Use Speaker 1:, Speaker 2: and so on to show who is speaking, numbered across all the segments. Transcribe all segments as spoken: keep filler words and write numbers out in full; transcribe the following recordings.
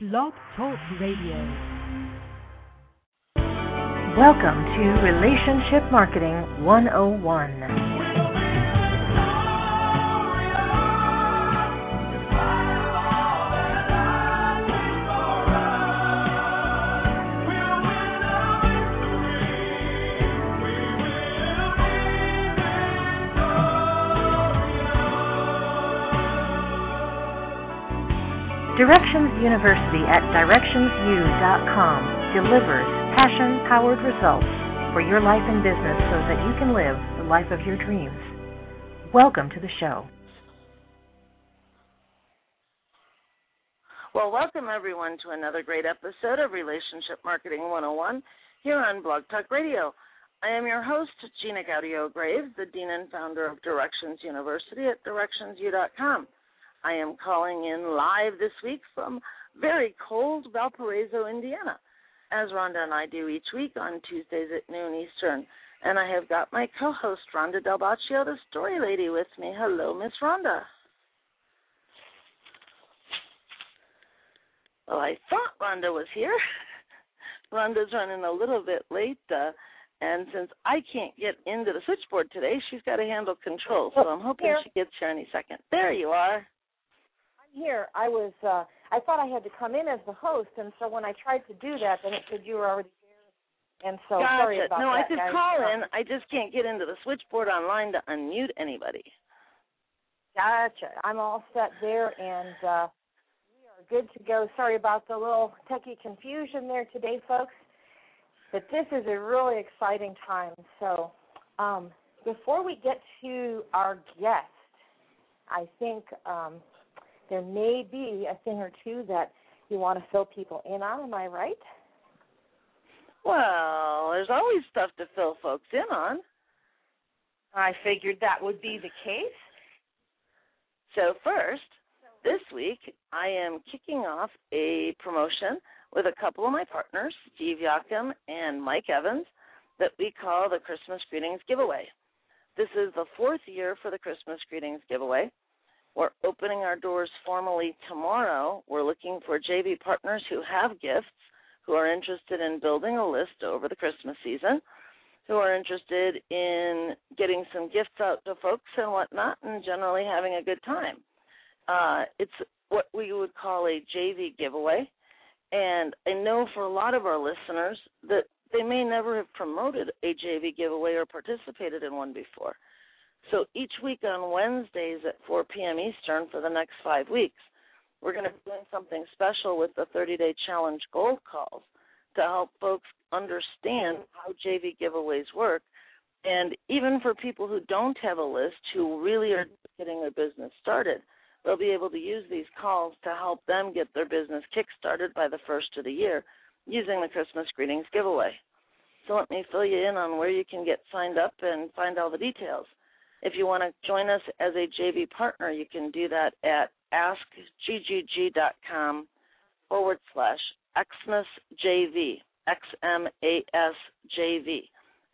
Speaker 1: Blog Talk Radio.
Speaker 2: Welcome to Relationship Marketing one oh one. Directions University at directions u dot com delivers passion-powered results for your life and business so that you can live the life of your dreams. Welcome to the show.
Speaker 3: Well, welcome everyone to another great episode of Relationship Marketing one oh one here on Blog Talk Radio. I am your host, Gina Gaudio-Graves, the Dean and founder of Directions University at directions u dot com. I am calling in live this week from very cold Valparaiso, Indiana, as Rhonda and I do each week on Tuesdays at noon Eastern. And I have got my co-host, Rhonda Del Baccio, the story lady, with me. Hello, Miss Rhonda. Well, I thought Rhonda was here. Rhonda's running a little bit late, uh, and since I can't get into the switchboard today, she's got to handle control, so I'm hoping
Speaker 4: here.
Speaker 3: she gets here any second. There you are.
Speaker 4: Here, I was, uh, I thought I had to come in as the host, and so when I tried to do that, then it said you were already there, and so
Speaker 3: Gotcha.
Speaker 4: sorry about
Speaker 3: no,
Speaker 4: that,
Speaker 3: I could
Speaker 4: guys.
Speaker 3: call in. I just can't get into the switchboard online to unmute anybody.
Speaker 4: Gotcha. I'm all set there, and uh, we are good to go. Sorry about the little techie confusion there today, folks, but this is a really exciting time. So um, before we get to our guest, I think um, there may be a thing or two that you want to fill people in on. Am I right?
Speaker 3: Well, there's always stuff to fill folks in on.
Speaker 4: I figured that would be the case.
Speaker 3: So first, this week, I am kicking off a promotion with a couple of my partners, Steve Yakum and Mike Evans, that we call the Christmas Greetings Giveaway. This is the fourth year for the Christmas Greetings Giveaway. We're opening our doors formally tomorrow. We're looking for J V partners who have gifts, who are interested in building a list over the Christmas season, who are interested in getting some gifts out to folks and whatnot, and generally having a good time. Uh, it's what we would call a J V giveaway, and I know for a lot of our listeners that they may never have promoted a J V giveaway or participated in one before. So each week on Wednesdays at four p.m. Eastern for the next five weeks, we're going to be doing something special with the thirty-day challenge gold calls to help folks understand how J V giveaways work. And even for people who don't have a list, who really are getting their business started, they'll be able to use these calls to help them get their business kick-started by the first of the year using the Christmas Greetings giveaway. So let me fill you in on where you can get signed up and find all the details. If you want to join us as a J V partner, you can do that at askggg.com forward slash XMASJV, X M A S J V,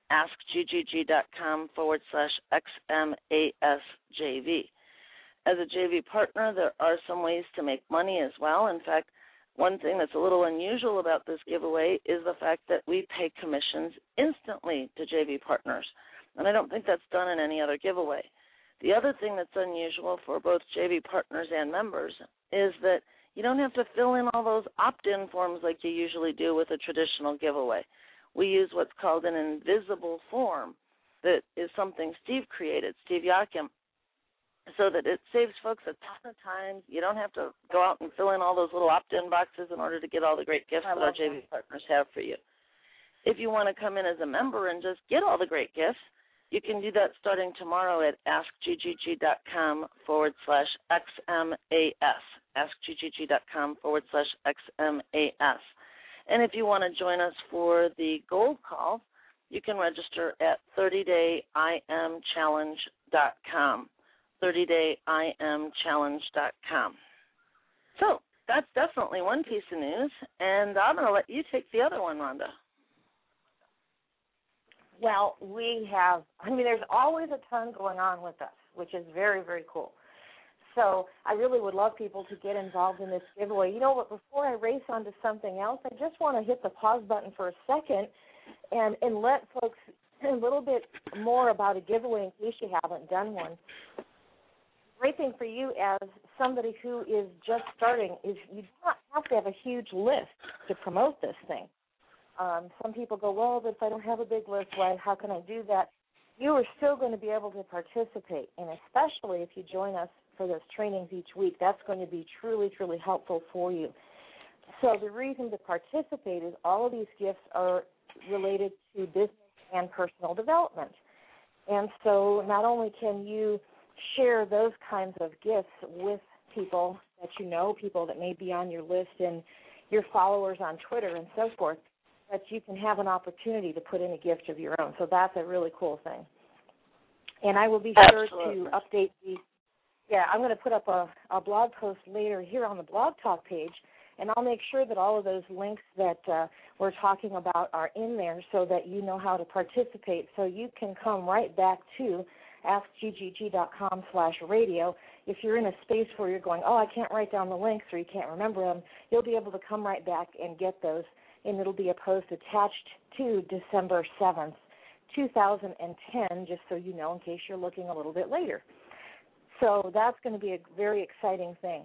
Speaker 3: askggg.com forward slash X M A S J V. As a J V partner, there are some ways to make money as well. In fact, one thing that's a little unusual about this giveaway is the fact that we pay commissions instantly to J V partners. And I don't think that's done in any other giveaway. The other thing that's unusual for both J V partners and members is that you don't have to fill in all those opt-in forms like you usually do with a traditional giveaway. We use what's called an invisible form that is something Steve created, Steve Yakum, so that it saves folks a ton of time. You don't have to go out and fill in all those little opt-in boxes in order to get all the great gifts that our J V partners have for you. If you want to come in as a member and just get all the great gifts, you can do that starting tomorrow at askggg.com forward slash XMAS, askggg.com forward slash XMAS. And if you want to join us for the gold call, you can register at thirty day I M challenge dot com, thirty day I M challenge dot com. So that's definitely one piece of news, and I'm going to let you take the other one, Rhonda.
Speaker 4: Well, we have, I mean, there's always a ton going on with us, which is very, very cool. So I really would love people to get involved in this giveaway. You know what, before I race on to something else, I just want to hit the pause button for a second and, and let folks a little bit more about a giveaway in case you haven't done one. Great thing for you as somebody who is just starting is you do not have to have a huge list to promote this thing. Um, some people go, well, but if I don't have a big list, why, how can I do that? You are still going to be able to participate, and especially if you join us for those trainings each week, that's going to be truly, truly helpful for you. So the reason to participate is all of these gifts are related to business and personal development. And so not only can you share those kinds of gifts with people that you know, people that may be on your list and your followers on Twitter and so forth, but you can have an opportunity to put in a gift of your own. So that's a really cool thing. And I will be sure
Speaker 3: Absolutely.
Speaker 4: to update the, yeah, I'm going to put up a, a blog post later here on the Blog Talk page, and I'll make sure that all of those links that uh, we're talking about are in there so that you know how to participate. So you can come right back to ask g g g dot com slash radio. If you're in a space where you're going, oh, I can't write down the links or you can't remember them, you'll be able to come right back and get those, and it'll be a post attached to December seventh, two thousand ten, just so you know in case you're looking a little bit later. So that's going to be a very exciting thing.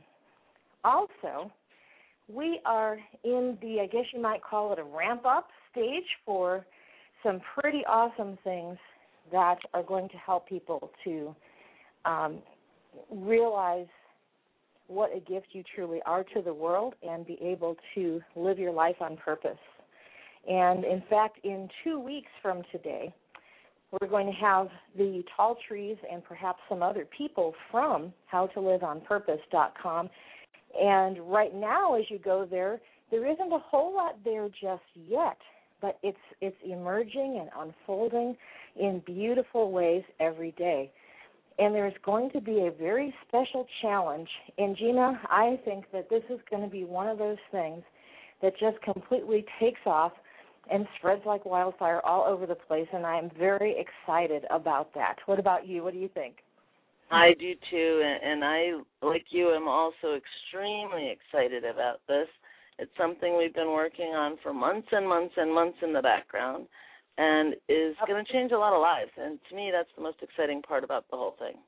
Speaker 4: Also, we are in the, I guess you might call it a ramp-up stage for some pretty awesome things that are going to help people to um, realize what a gift you truly are to the world and be able to live your life on purpose. And, in fact, in two weeks from today, we're going to have the Tall Trees and perhaps some other people from how to live on purpose dot com. And right now, as you go there, there isn't a whole lot there just yet, but it's it's emerging and unfolding in beautiful ways every day. And there's going to be a very special challenge. And, Gina, I think that this is going to be one of those things that just completely takes off and spreads like wildfire all over the place, and I'm very excited about that. What about you? What do you think?
Speaker 3: I do too, and I, like you, am also extremely excited about this. It's something we've been working on for months and months and months in the background, and is going to change a lot of lives. And to me, that's the most exciting part about the whole thing.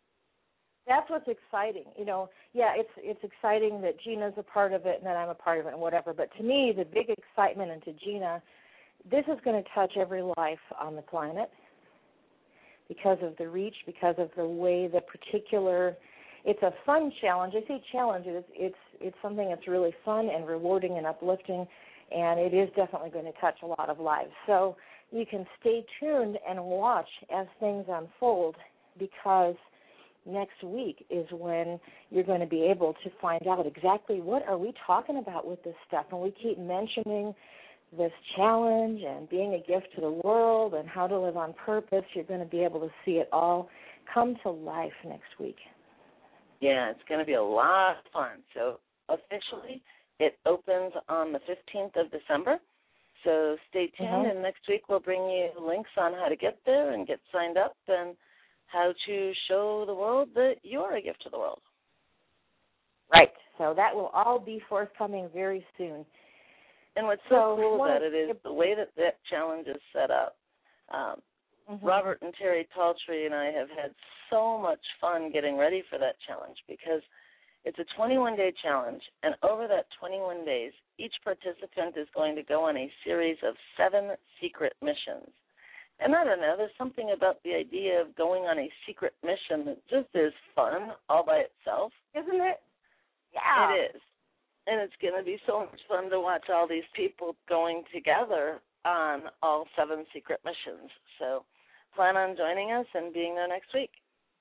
Speaker 4: That's what's exciting. You know, yeah, it's it's exciting that Gina's a part of it and that I'm a part of it and whatever. But to me, the big excitement, and to Gina, this is going to touch every life on the planet because of the reach, because of the way the particular, it's a fun challenge. I say challenge, it's, it's, it's something that's really fun and rewarding and uplifting, and it is definitely going to touch a lot of lives. So you can stay tuned and watch as things unfold, because next week is when you're going to be able to find out exactly what are we talking about with this stuff. And we keep mentioning this challenge and being a gift to the world and how to live on purpose. You're going to be able to see it all come to life next week.
Speaker 3: Yeah, it's going to be a lot of fun. So officially, it opens on the fifteenth of December. So stay tuned, mm-hmm. and next week we'll bring you links on how to get there and get signed up and how to show the world that you're a gift to the world.
Speaker 4: Right. So that will all be forthcoming very soon.
Speaker 3: And what's so, so cool about it is the way that that challenge is set up. Um, mm-hmm. Robert and Terry Talltree and I have had so much fun getting ready for that challenge, because it's a twenty-one day challenge, and over that twenty-one days, each participant is going to go on a series of seven secret missions. And I don't know, there's something about the idea of going on a secret mission that just is fun all by itself.
Speaker 4: Isn't it? Yeah.
Speaker 3: It is. And it's going to be so much fun to watch all these people going together on all seven secret missions. So plan on joining us and being there next week.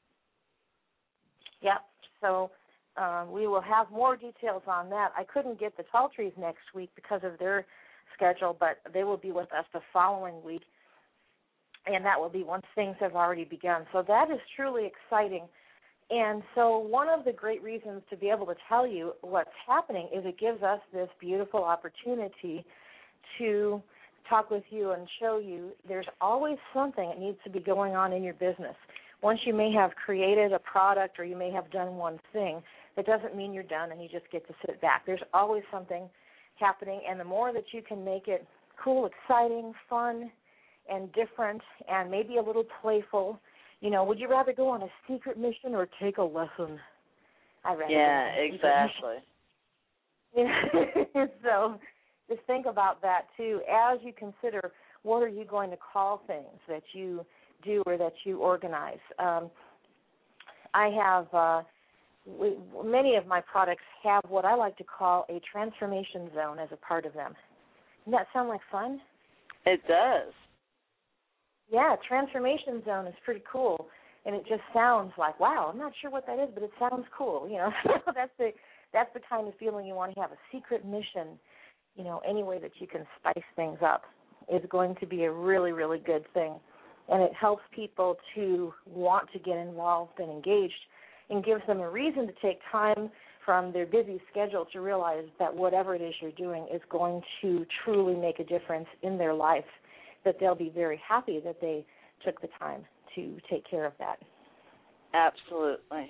Speaker 4: Yeah. So um, we will have more details on that. I couldn't get the Tall Trees next week because of their schedule, but they will be with us the following week. And that will be once things have already begun. So that is truly exciting. And so one of the great reasons to be able to tell you what's happening is it gives us this beautiful opportunity to talk with you and show you there's always something that needs to be going on in your business. once you may have created a product or you may have done one thing, that doesn't mean you're done and you just get to sit back. There's always something happening, and the more that you can make it cool, exciting, fun, and different, and maybe a little playful, you know, would you rather go on a secret mission or take a lesson? I'd rather
Speaker 3: yeah,
Speaker 4: go on a
Speaker 3: exactly.
Speaker 4: mission. So just think about that, too, as you consider what are you going to call things that you do or that you organize. Um, I have... Uh, We, many of my products have what I like to call a transformation zone as a part of them. Doesn't that sound like fun?
Speaker 3: It does.
Speaker 4: Yeah, transformation zone is pretty cool, and it just sounds like, wow, I'm not sure what that is, but it sounds cool. You know, that's the that's the kind of feeling you want to have. A secret mission, you know, any way that you can spice things up is going to be a really, really good thing, and it helps people to want to get involved and engaged, and gives them a reason to take time from their busy schedule to realize that whatever it is you're doing is going to truly make a difference in their life, that they'll be very happy that they took the time to take care of that.
Speaker 3: Absolutely.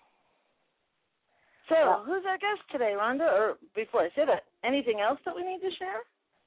Speaker 3: So,
Speaker 4: well,
Speaker 3: who's our guest today, Rhonda? Or before I say that, anything else that we need to share?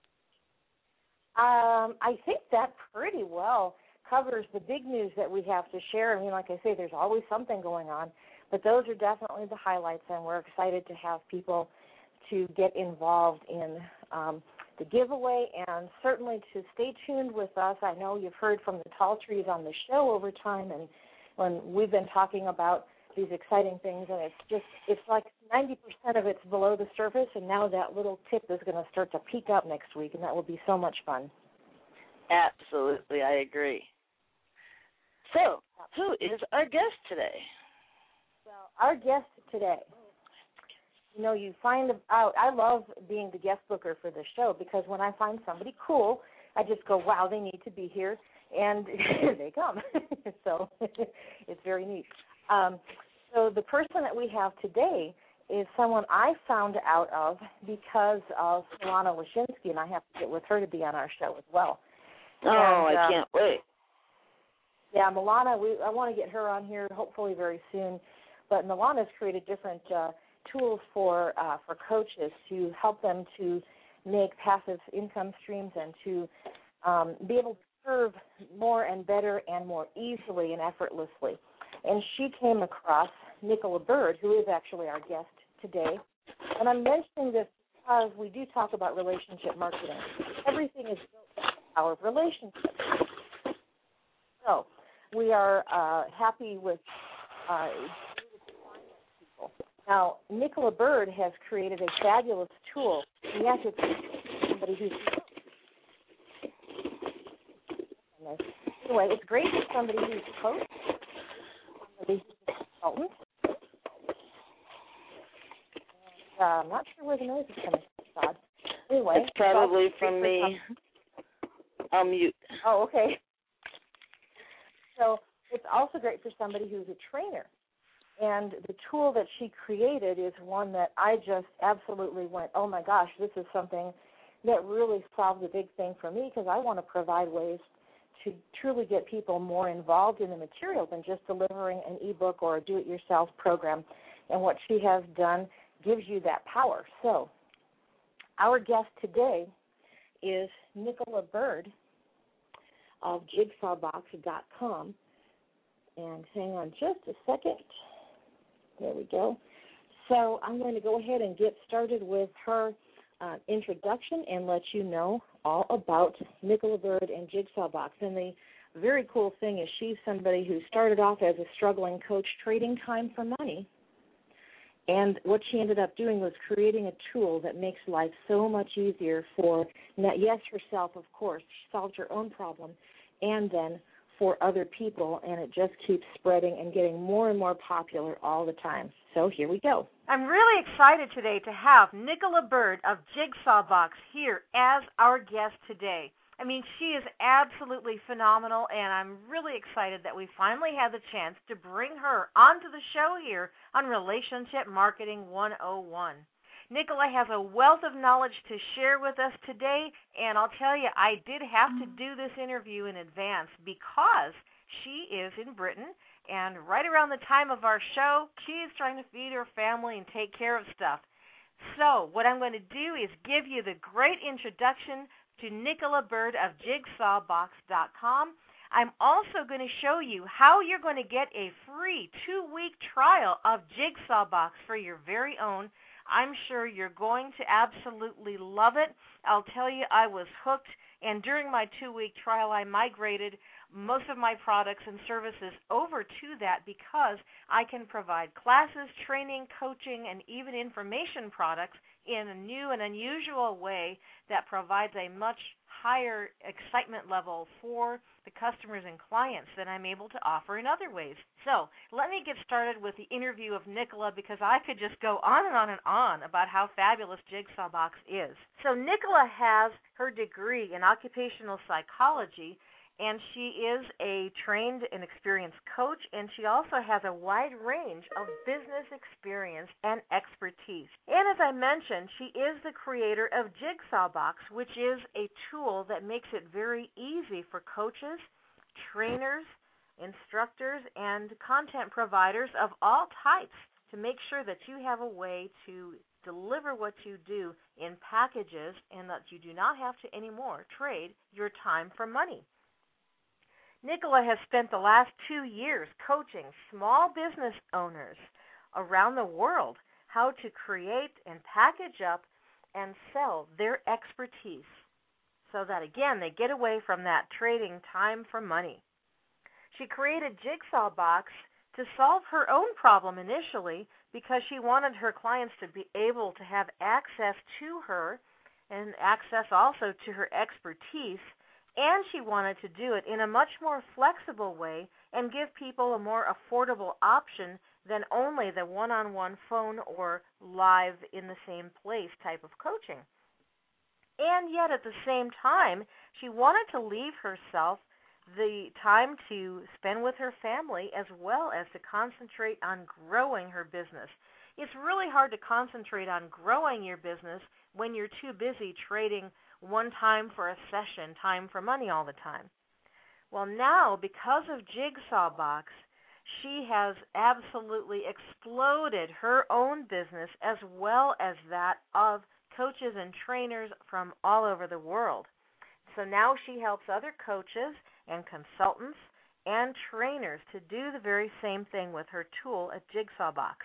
Speaker 4: Um, I think that pretty well covers the big news that we have to share. I mean, like I say, there's always something going on, but those are definitely the highlights, and we're excited to have people to get involved in um, the giveaway, and certainly to stay tuned with us. I know you've heard from the tall trees on the show over time, and when we've been talking about these exciting things, and it's just, it's like ninety percent of it's below the surface, and now that little tip is going to start to peek up next week, and that will be so much fun.
Speaker 3: Absolutely, I agree. So, who is our guest today?
Speaker 4: Well, our guest today, you know, you find out, I love being the guest booker for this show because when I find somebody cool, I just go, wow, they need to be here, and here they come. So it's very neat. Um, so the person that we have today is someone I found out of because of Milana Wyszynski, and I have to get with her to be on our show as well.
Speaker 3: Oh,
Speaker 4: and,
Speaker 3: I
Speaker 4: uh,
Speaker 3: can't wait.
Speaker 4: Yeah, Milana, we, I want to get her on here hopefully very soon. But Milana's created different uh, tools for uh, for coaches to help them to make passive income streams and to um, be able to serve more and better and more easily and effortlessly. And she came across Nicola Bird, who is actually our guest today. And I'm mentioning this because we do talk about relationship marketing. Everything is built on the power of relationships. So we are uh, happy with uh, people. Now, Nicola Bird has created a fabulous tool. And yes, it's somebody who's anyway, it's great for somebody who's a coach, somebody who's a consultant. And, uh, I'm not sure where the noise is coming from, Todd. Anyway,
Speaker 3: it's probably
Speaker 4: so
Speaker 3: from me. I'll mute.
Speaker 4: Oh, okay. So it's also great for somebody who's a trainer. And the tool that she created is one that I just absolutely went, oh, my gosh, this is something that really solves a big thing for me because I want to provide ways to truly get people more involved in the material than just delivering an ebook or a do-it-yourself program. And what she has done gives you that power. So our guest today is Nicola Bird of jigsaw box dot com. And hang on just a second. There we go. So I'm going to go ahead and get started with her uh, introduction and let you know all about Nicola Bird and Jigsaw Box. And the very cool thing is she's somebody who started off as a struggling coach trading time for money. And what she ended up doing was creating a tool that makes life so much easier for, yes, herself, of course. She solved her own problem, and then for other people, and it just keeps spreading and getting more and more popular all the time. So here we go.
Speaker 2: I'm really excited today to have Nicola Bird of Jigsaw Box here as our guest today. I mean, she is absolutely phenomenal, and I'm really excited that we finally had the chance to bring her onto the show here on Relationship Marketing one oh one. Nicola has a wealth of knowledge to share with us today, and I'll tell you, I did have to do this interview in advance because she is in Britain, And right around the time of our show, she's trying to feed her family and take care of stuff. So what I'm going to do is give you the great introduction to Nicola Bird of Jigsaw Box dot com. I'm also going to show you how you're going to get a free two-week trial of Jigsaw Box for your very own. I'm sure you're going to absolutely love it. I'll tell you, I was hooked, and during my two-week trial, I migrated most of my products and services over to that because I can provide classes, training, coaching, and even information products in a new and unusual way that provides a much higher excitement level for the customers and clients than I'm able to offer in other ways. So let me get started with the interview of Nicola, because I could just go on and on and on about how fabulous Jigsaw Box is. So Nicola has her degree in occupational psychology, and she is a trained and experienced coach, and she also has a wide range of business experience and expertise. And as I mentioned, she is the creator of Jigsaw Box, which is a tool that makes it very easy for coaches, trainers, instructors, and content providers of all types to make sure that you have a way to deliver what you do in packages and that you do not have to anymore trade your time for money. Nicola has spent the last two years coaching small business owners around the world how to create and package up and sell their expertise so that, again, they get away from that trading time for money. She created Jigsaw Box to solve her own problem initially because she wanted her clients to be able to have access to her and access also to her expertise, and she wanted to do it in a much more flexible way and give people a more affordable option than only the one-on-one phone or live in the same place type of coaching. And yet at the same time, she wanted to leave herself the time to spend with her family as well as to concentrate on growing her business. It's really hard to concentrate on growing your business when you're too busy trading one time for a session, time for money all the time. Well, now, because of Jigsaw Box, she has absolutely exploded her own business as well as that of coaches and trainers from all over the world. So now she helps other coaches and consultants and trainers to do the very same thing with her tool at Jigsaw Box.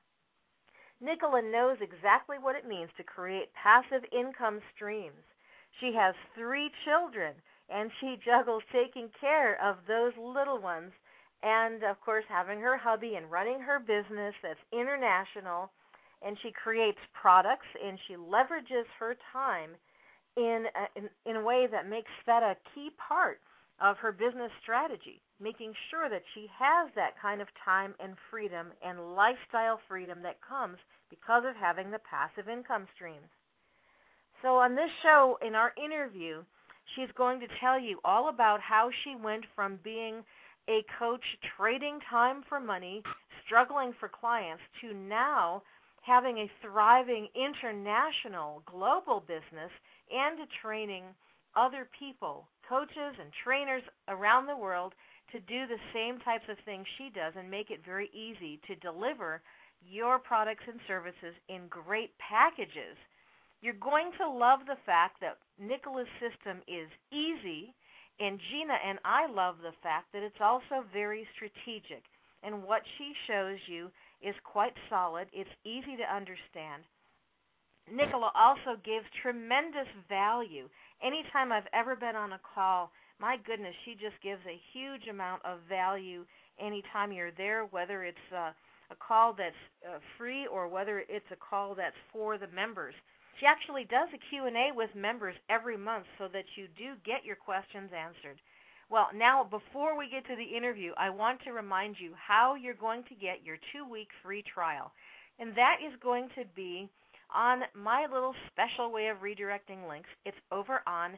Speaker 2: Nicola knows exactly what it means to create passive income streams. She has three children, and she juggles taking care of those little ones and, of course, having her hubby and running her business that's international. And she creates products, and she leverages her time in a, in, in a way that makes that a key part of her business strategy, making sure that she has that kind of time and freedom and lifestyle freedom that comes because of having the passive income streams. So on this show, in our interview, she's going to tell you all about how she went from being a coach trading time for money, struggling for clients, to now having a thriving international global business and to training other people, coaches and trainers around the world, to do the same types of things she does and make it very easy to deliver your products and services in great packages. You're going to love the fact that Nicola's system is easy, and Gina and I love the fact that it's also very strategic. And what she shows you is quite solid. It's easy to understand. Nicola also gives tremendous value. Anytime I've ever been on a call, my goodness, she just gives a huge amount of value anytime you're there, whether it's uh, a call that's uh, free or whether it's a call that's for the members. She actually does a Q and A with members every month so that you do get your questions answered. Well, now, before we get to the interview, I want to remind you how you're going to get your two-week free trial. And that is going to be on my little special way of redirecting links. It's over on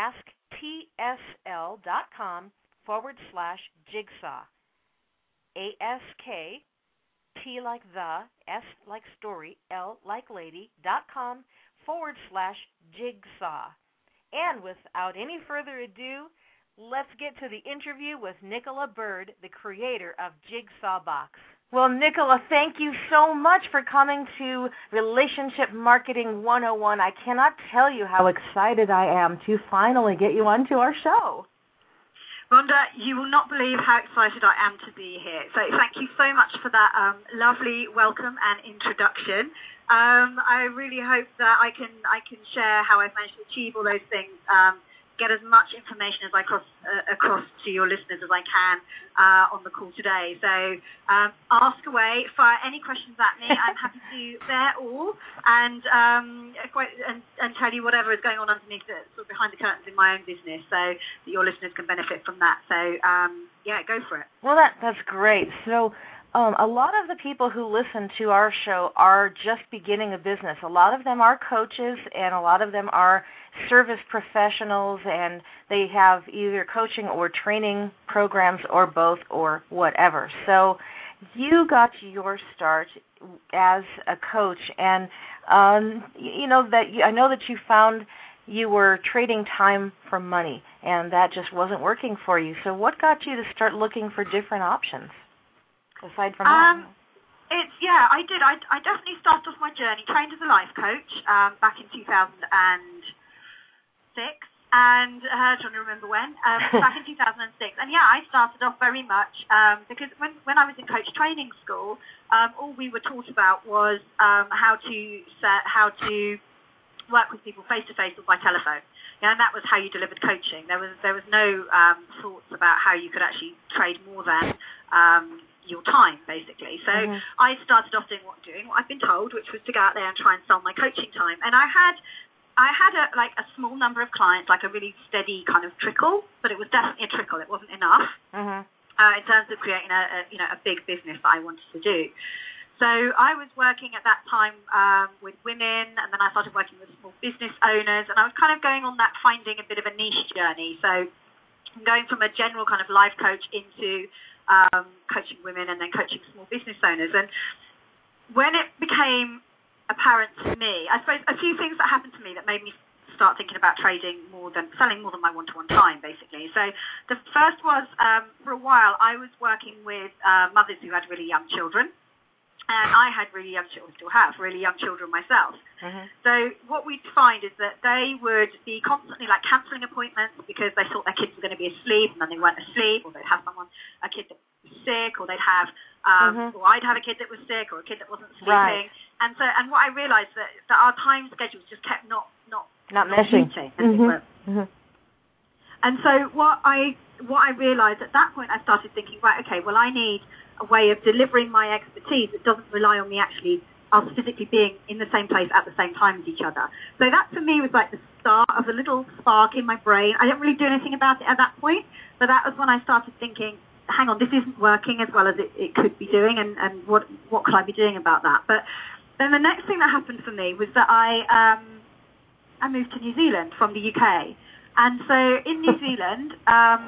Speaker 2: asktsl.com forward slash jigsaw. A S K, T like the, S like story, L like lady, dot com forward slash jigsaw. And without any further ado, let's get to the interview with Nicola Bird, the creator of Jigsaw Box. Well, Nicola, thank you so much for coming to Relationship Marketing one oh one. I cannot tell you how excited I am to finally get you onto our show.
Speaker 1: Rhonda, you will not believe how excited I am to be here. So thank you so much for that um, lovely welcome and introduction. Um, I really hope that I can I can share how I've managed to achieve all those things, um, get as much information as I cross, uh, across to your listeners as I can uh, on the call today. So um, ask away, fire any questions at me. I'm happy to bear all and, um, and and tell you whatever is going on underneath the, sort of behind the curtains in my own business, so that your listeners can benefit from that. So um, yeah, go for it.
Speaker 2: Well, that that's great. So. Um, a lot of the people who listen to our show are just beginning a business. A lot of them are coaches, and a lot of them are service professionals, and they have either coaching or training programs or both or whatever. So you got your start as a coach, and um, you know that you, I know that you found you were trading time for money, and that just wasn't working for you. So what got you to start looking for different options? Aside from
Speaker 1: um,
Speaker 2: that,
Speaker 1: it's yeah, I did. I, I definitely started off my journey trained as a life coach um, back in two thousand six, and uh, trying to remember when um, back in two thousand six. And yeah, I started off very much um, because when when I was in coach training school, um, all we were taught about was um, how to set, how to work with people face to face or by telephone. Yeah, and that was how you delivered coaching. There was there was no um, thoughts about how you could actually trade more than um, your time, basically. So mm-hmm. I started off doing what doing what I've been told, which was to go out there and try and sell my coaching time. And I had I had a like a small number of clients, like a really steady kind of trickle, but it was definitely a trickle. It wasn't enough mm-hmm. uh, in terms of creating a, a you know a big business that I wanted to do. So I was working at that time um, with women, and then I started working with small business owners, and I was kind of going on that finding a bit of a niche journey. So I'm going from a general kind of life coach into um, coaching women and then coaching small business owners. And when it became apparent to me, I suppose a few things that happened to me that made me start thinking about trading more than, selling more than my one-to-one time, basically. So the first was, um, for a while, I was working with uh, mothers who had really young children. And I had really young children, still have really young children myself. Mm-hmm. So what we'd find is that they would be constantly like cancelling appointments because they thought their kids were going to be asleep and then they weren't asleep, or they'd have someone, a kid that was sick, or they'd have, um, mm-hmm. or I'd have a kid that was sick, or a kid that wasn't sleeping. Right. And so, and what I realised that that our time schedules just kept not not
Speaker 2: not, not meshing.
Speaker 1: Mm-hmm. Mm-hmm. And so what I what I realised at that point, I started thinking, right, okay, well, I need a way of delivering my expertise that doesn't rely on me actually us physically being in the same place at the same time as each other. So that for me was like the start of a little spark in my brain. I didn't really do anything about it at that point, but that was when I started thinking, hang on, this isn't working as well as it, it could be doing, and, and what what could I be doing about that? But then the next thing that happened for me was that I um, I moved to New Zealand from the U K. And so in New Zealand, um,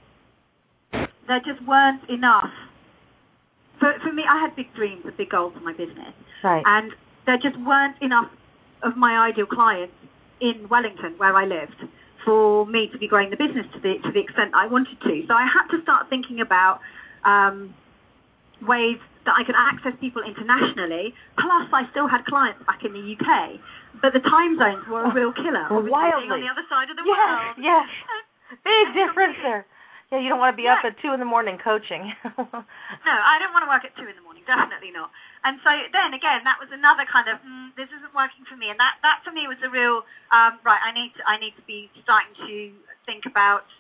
Speaker 1: there just weren't enough. For, for me, I had big dreams and big goals for my business.
Speaker 2: Right.
Speaker 1: And there just weren't enough of my ideal clients in Wellington, where I lived, for me to be growing the business to the to the extent I wanted to. So I had to start thinking about um, ways that I could access people internationally. Plus, I still had clients back in the U K. But the time zones were a real killer.
Speaker 2: Oh, wildly.
Speaker 1: On the other side of the
Speaker 2: yes,
Speaker 1: world.
Speaker 2: Yes, yes. Big difference there. Yeah, you don't want to be yeah. up at two in the morning coaching.
Speaker 1: No, I don't want to work at two in the morning, definitely not. And so then again, that was another kind of mm, this isn't working for me, and that, that for me was a real um, right. I need to I need to be starting to think about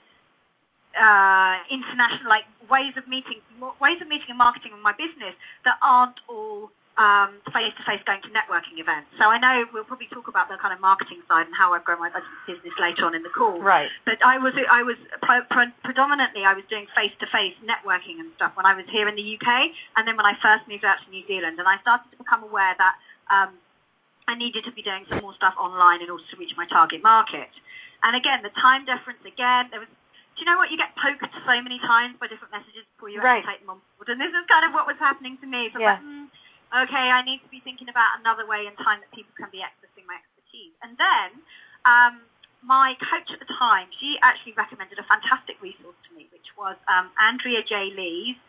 Speaker 1: uh, international like ways of meeting ways of meeting and marketing in my business that aren't all um, face-to-face going to networking events. So I know we'll probably talk about the kind of marketing side and how I've grown my business later on in the call.
Speaker 2: Right.
Speaker 1: But I was I was pre- pre- predominantly I was doing face-to-face networking and stuff when I was here in the U K, and then when I first moved out to New Zealand, and I started to become aware that um, I needed to be doing some more stuff online in order to reach my target market. And again, the time difference again, there was. Do you know what? You get poked so many times by different messages before you
Speaker 2: right.
Speaker 1: actually take them on board, and this is kind of what was happening to me. So
Speaker 2: yeah.
Speaker 1: I'm like, mm, okay, I need to be thinking about another way in time that people can be accessing my expertise. And then um, my coach at the time, she actually recommended a fantastic resource to me, which was um, Andrea J. Lee's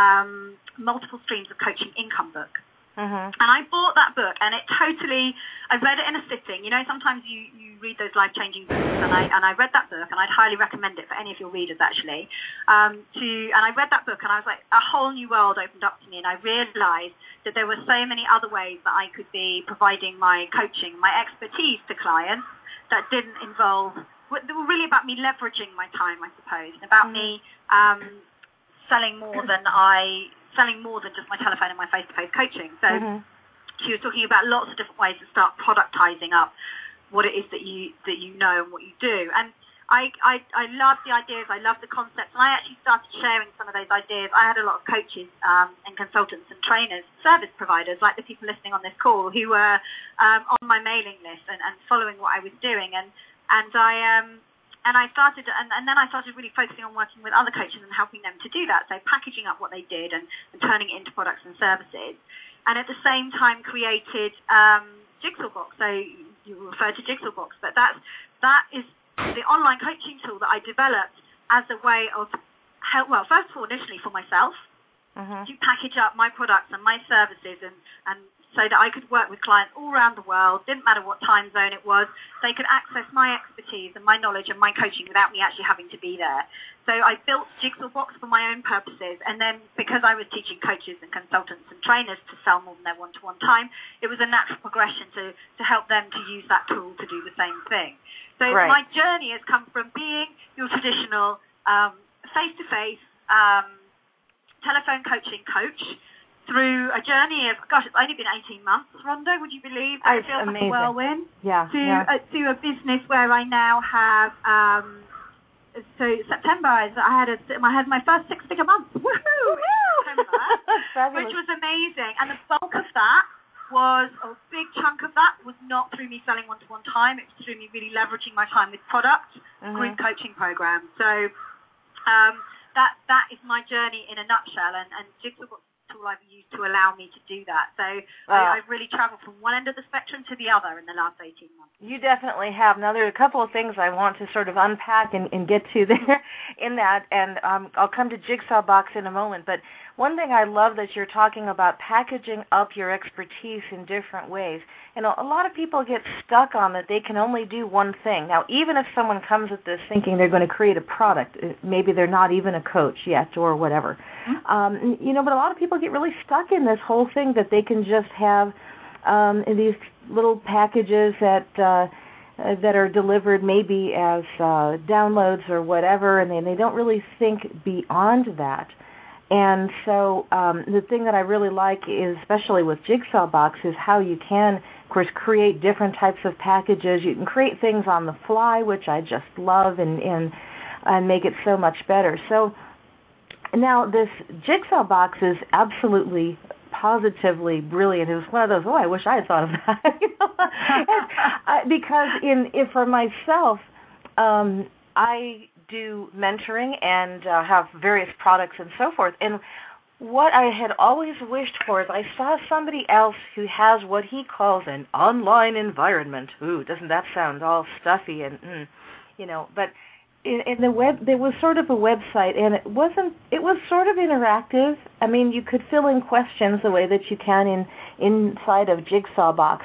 Speaker 1: um, Multiple Streams of Coaching Income book.
Speaker 2: Mm-hmm.
Speaker 1: And I bought that book, and it totally, I read it in a sitting. You know, sometimes you, you read those life-changing books, and I and I read that book, and I'd highly recommend it for any of your readers, actually. Um, to and I read that book, and I was like, a whole new world opened up to me, and I realized that there were so many other ways that I could be providing my coaching, my expertise to clients that didn't involve, they were really about me leveraging my time, I suppose, and about mm-hmm. me um, selling more than I... selling more than just my telephone and my face-to-face coaching. So mm-hmm. she was talking about lots of different ways to start productizing up what it is that you that you know and what you do. And I I, I love the ideas, I love the concepts, and I actually started sharing some of those ideas. I had a lot of coaches um, and consultants and trainers, service providers, like the people listening on this call, who were um, on my mailing list and, and following what I was doing. And, and I... Um, And I started, and, and then I started really focusing on working with other coaches and helping them to do that. So packaging up what they did and, and turning it into products and services. And at the same time created um, Jigsaw Box. So you refer to Jigsaw Box, but that's, that is the online coaching tool that I developed as a way of help, well, first of all, initially for myself, mm-hmm. to package up my products and my services and, and so that I could work with clients all around the world, didn't matter what time zone it was. They could access my expertise and my knowledge and my coaching without me actually having to be there. So I built Jigsaw Box for my own purposes, and then because I was teaching coaches and consultants and trainers to sell more than their one-to-one time, it was a natural progression to, to help them to use that tool to do the same thing. So right. my journey has come from being your traditional um, face-to-face um, telephone coaching coach through a journey of, gosh, it's only been eighteen months, Rhonda, would you believe? That feels amazing. Like a whirlwind.
Speaker 2: Yeah.
Speaker 1: To,
Speaker 2: yeah.
Speaker 1: Uh, to a business where I now have, um, so September, I had a, I had my first six-figure month. Woohoo! September, which was amazing. And the bulk of that was, a big chunk of that was not through me selling one-to-one time. It was through me really leveraging my time with product, mm-hmm. group coaching programs. So um, that that is my journey in a nutshell. And, and Jigsaw Box tool I've used to allow me to do that. So wow. I, I've really traveled from one end of the spectrum to the other in the last eighteen months.
Speaker 2: You definitely have. Now, there are a couple of things I want to sort of unpack and, and get to there in that, and um, I'll come to Jigsaw Box in a moment. But one thing I love that you're talking about, packaging up your expertise in different ways. You know, a lot of people get stuck on that they can only do one thing. Now, even if someone comes at this thinking they're going to create a product, maybe they're not even a coach yet or whatever. Mm-hmm. Um, you know, but a lot of people get really stuck in this whole thing that they can just have um, these little packages that uh, that are delivered maybe as uh, downloads or whatever, and they, they don't really think beyond that. And so um, the thing that I really like is, especially with Jigsaw Box, is how you can, of course, create different types of packages. You can create things on the fly, which I just love, and and, and make it so much better. So now this Jigsaw Box is absolutely, positively brilliant. It was one of those, oh, I wish I had thought of that. you know? I, because in if for myself, um, I do mentoring and uh, have various products and so forth. And what I had always wished for is I saw somebody else who has what he calls an online environment. Ooh, doesn't that sound all stuffy and, mm, you know, but in, in the web, there was sort of a website, and it wasn't, it was sort of interactive. I mean, you could fill in questions the way that you can in inside of Jigsaw Box.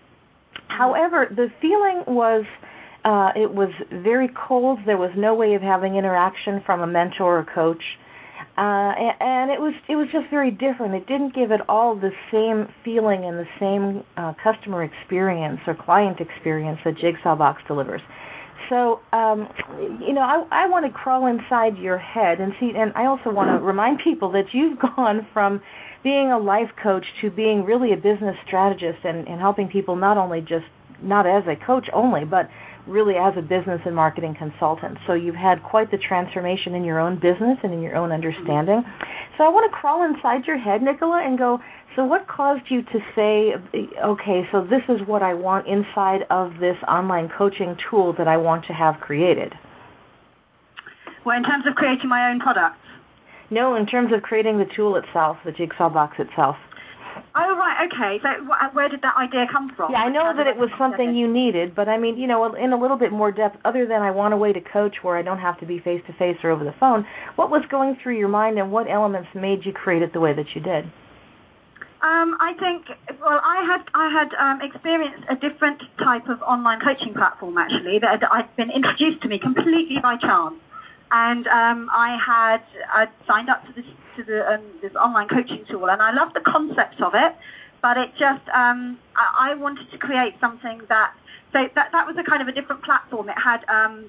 Speaker 2: However, the feeling was, Uh, it was very cold. There was no way of having interaction from a mentor or coach, uh, and, and it was it was just very different. It didn't give it all the same feeling and the same uh, customer experience or client experience that Jigsaw Box delivers. So, um, you know, I, I want to crawl inside your head and see, and I also want to remind people that you've gone from being a life coach to being really a business strategist and, and helping people not only just, not as a coach only, but really as a business and marketing consultant. So you've had quite the transformation in your own business and in your own understanding. So I want to crawl inside your head, Nicola, and go, so what caused you to say, okay, so this is what I want inside of this online coaching tool that I want to have created?
Speaker 1: Well, in terms of creating my own products?
Speaker 2: No, in terms of creating the tool itself, the Jigsaw Box itself.
Speaker 1: Oh, right, okay. So wh- where did that idea come from?
Speaker 2: Yeah, I know that it was something you needed, but I mean, you know, in a little bit more depth, other than I want a way to coach where I don't have to be face-to-face or over the phone, what was going through your mind and what elements made you create it the way that you did?
Speaker 1: Um, I think, well, I had I had um, experienced a different type of online coaching platform, actually, that had been introduced to me completely by chance. And um, I had I'd signed up to this to the um, this online coaching tool, and I loved the concept of it. But it just um, I, I wanted to create something that so that that was a kind of a different platform. It had um,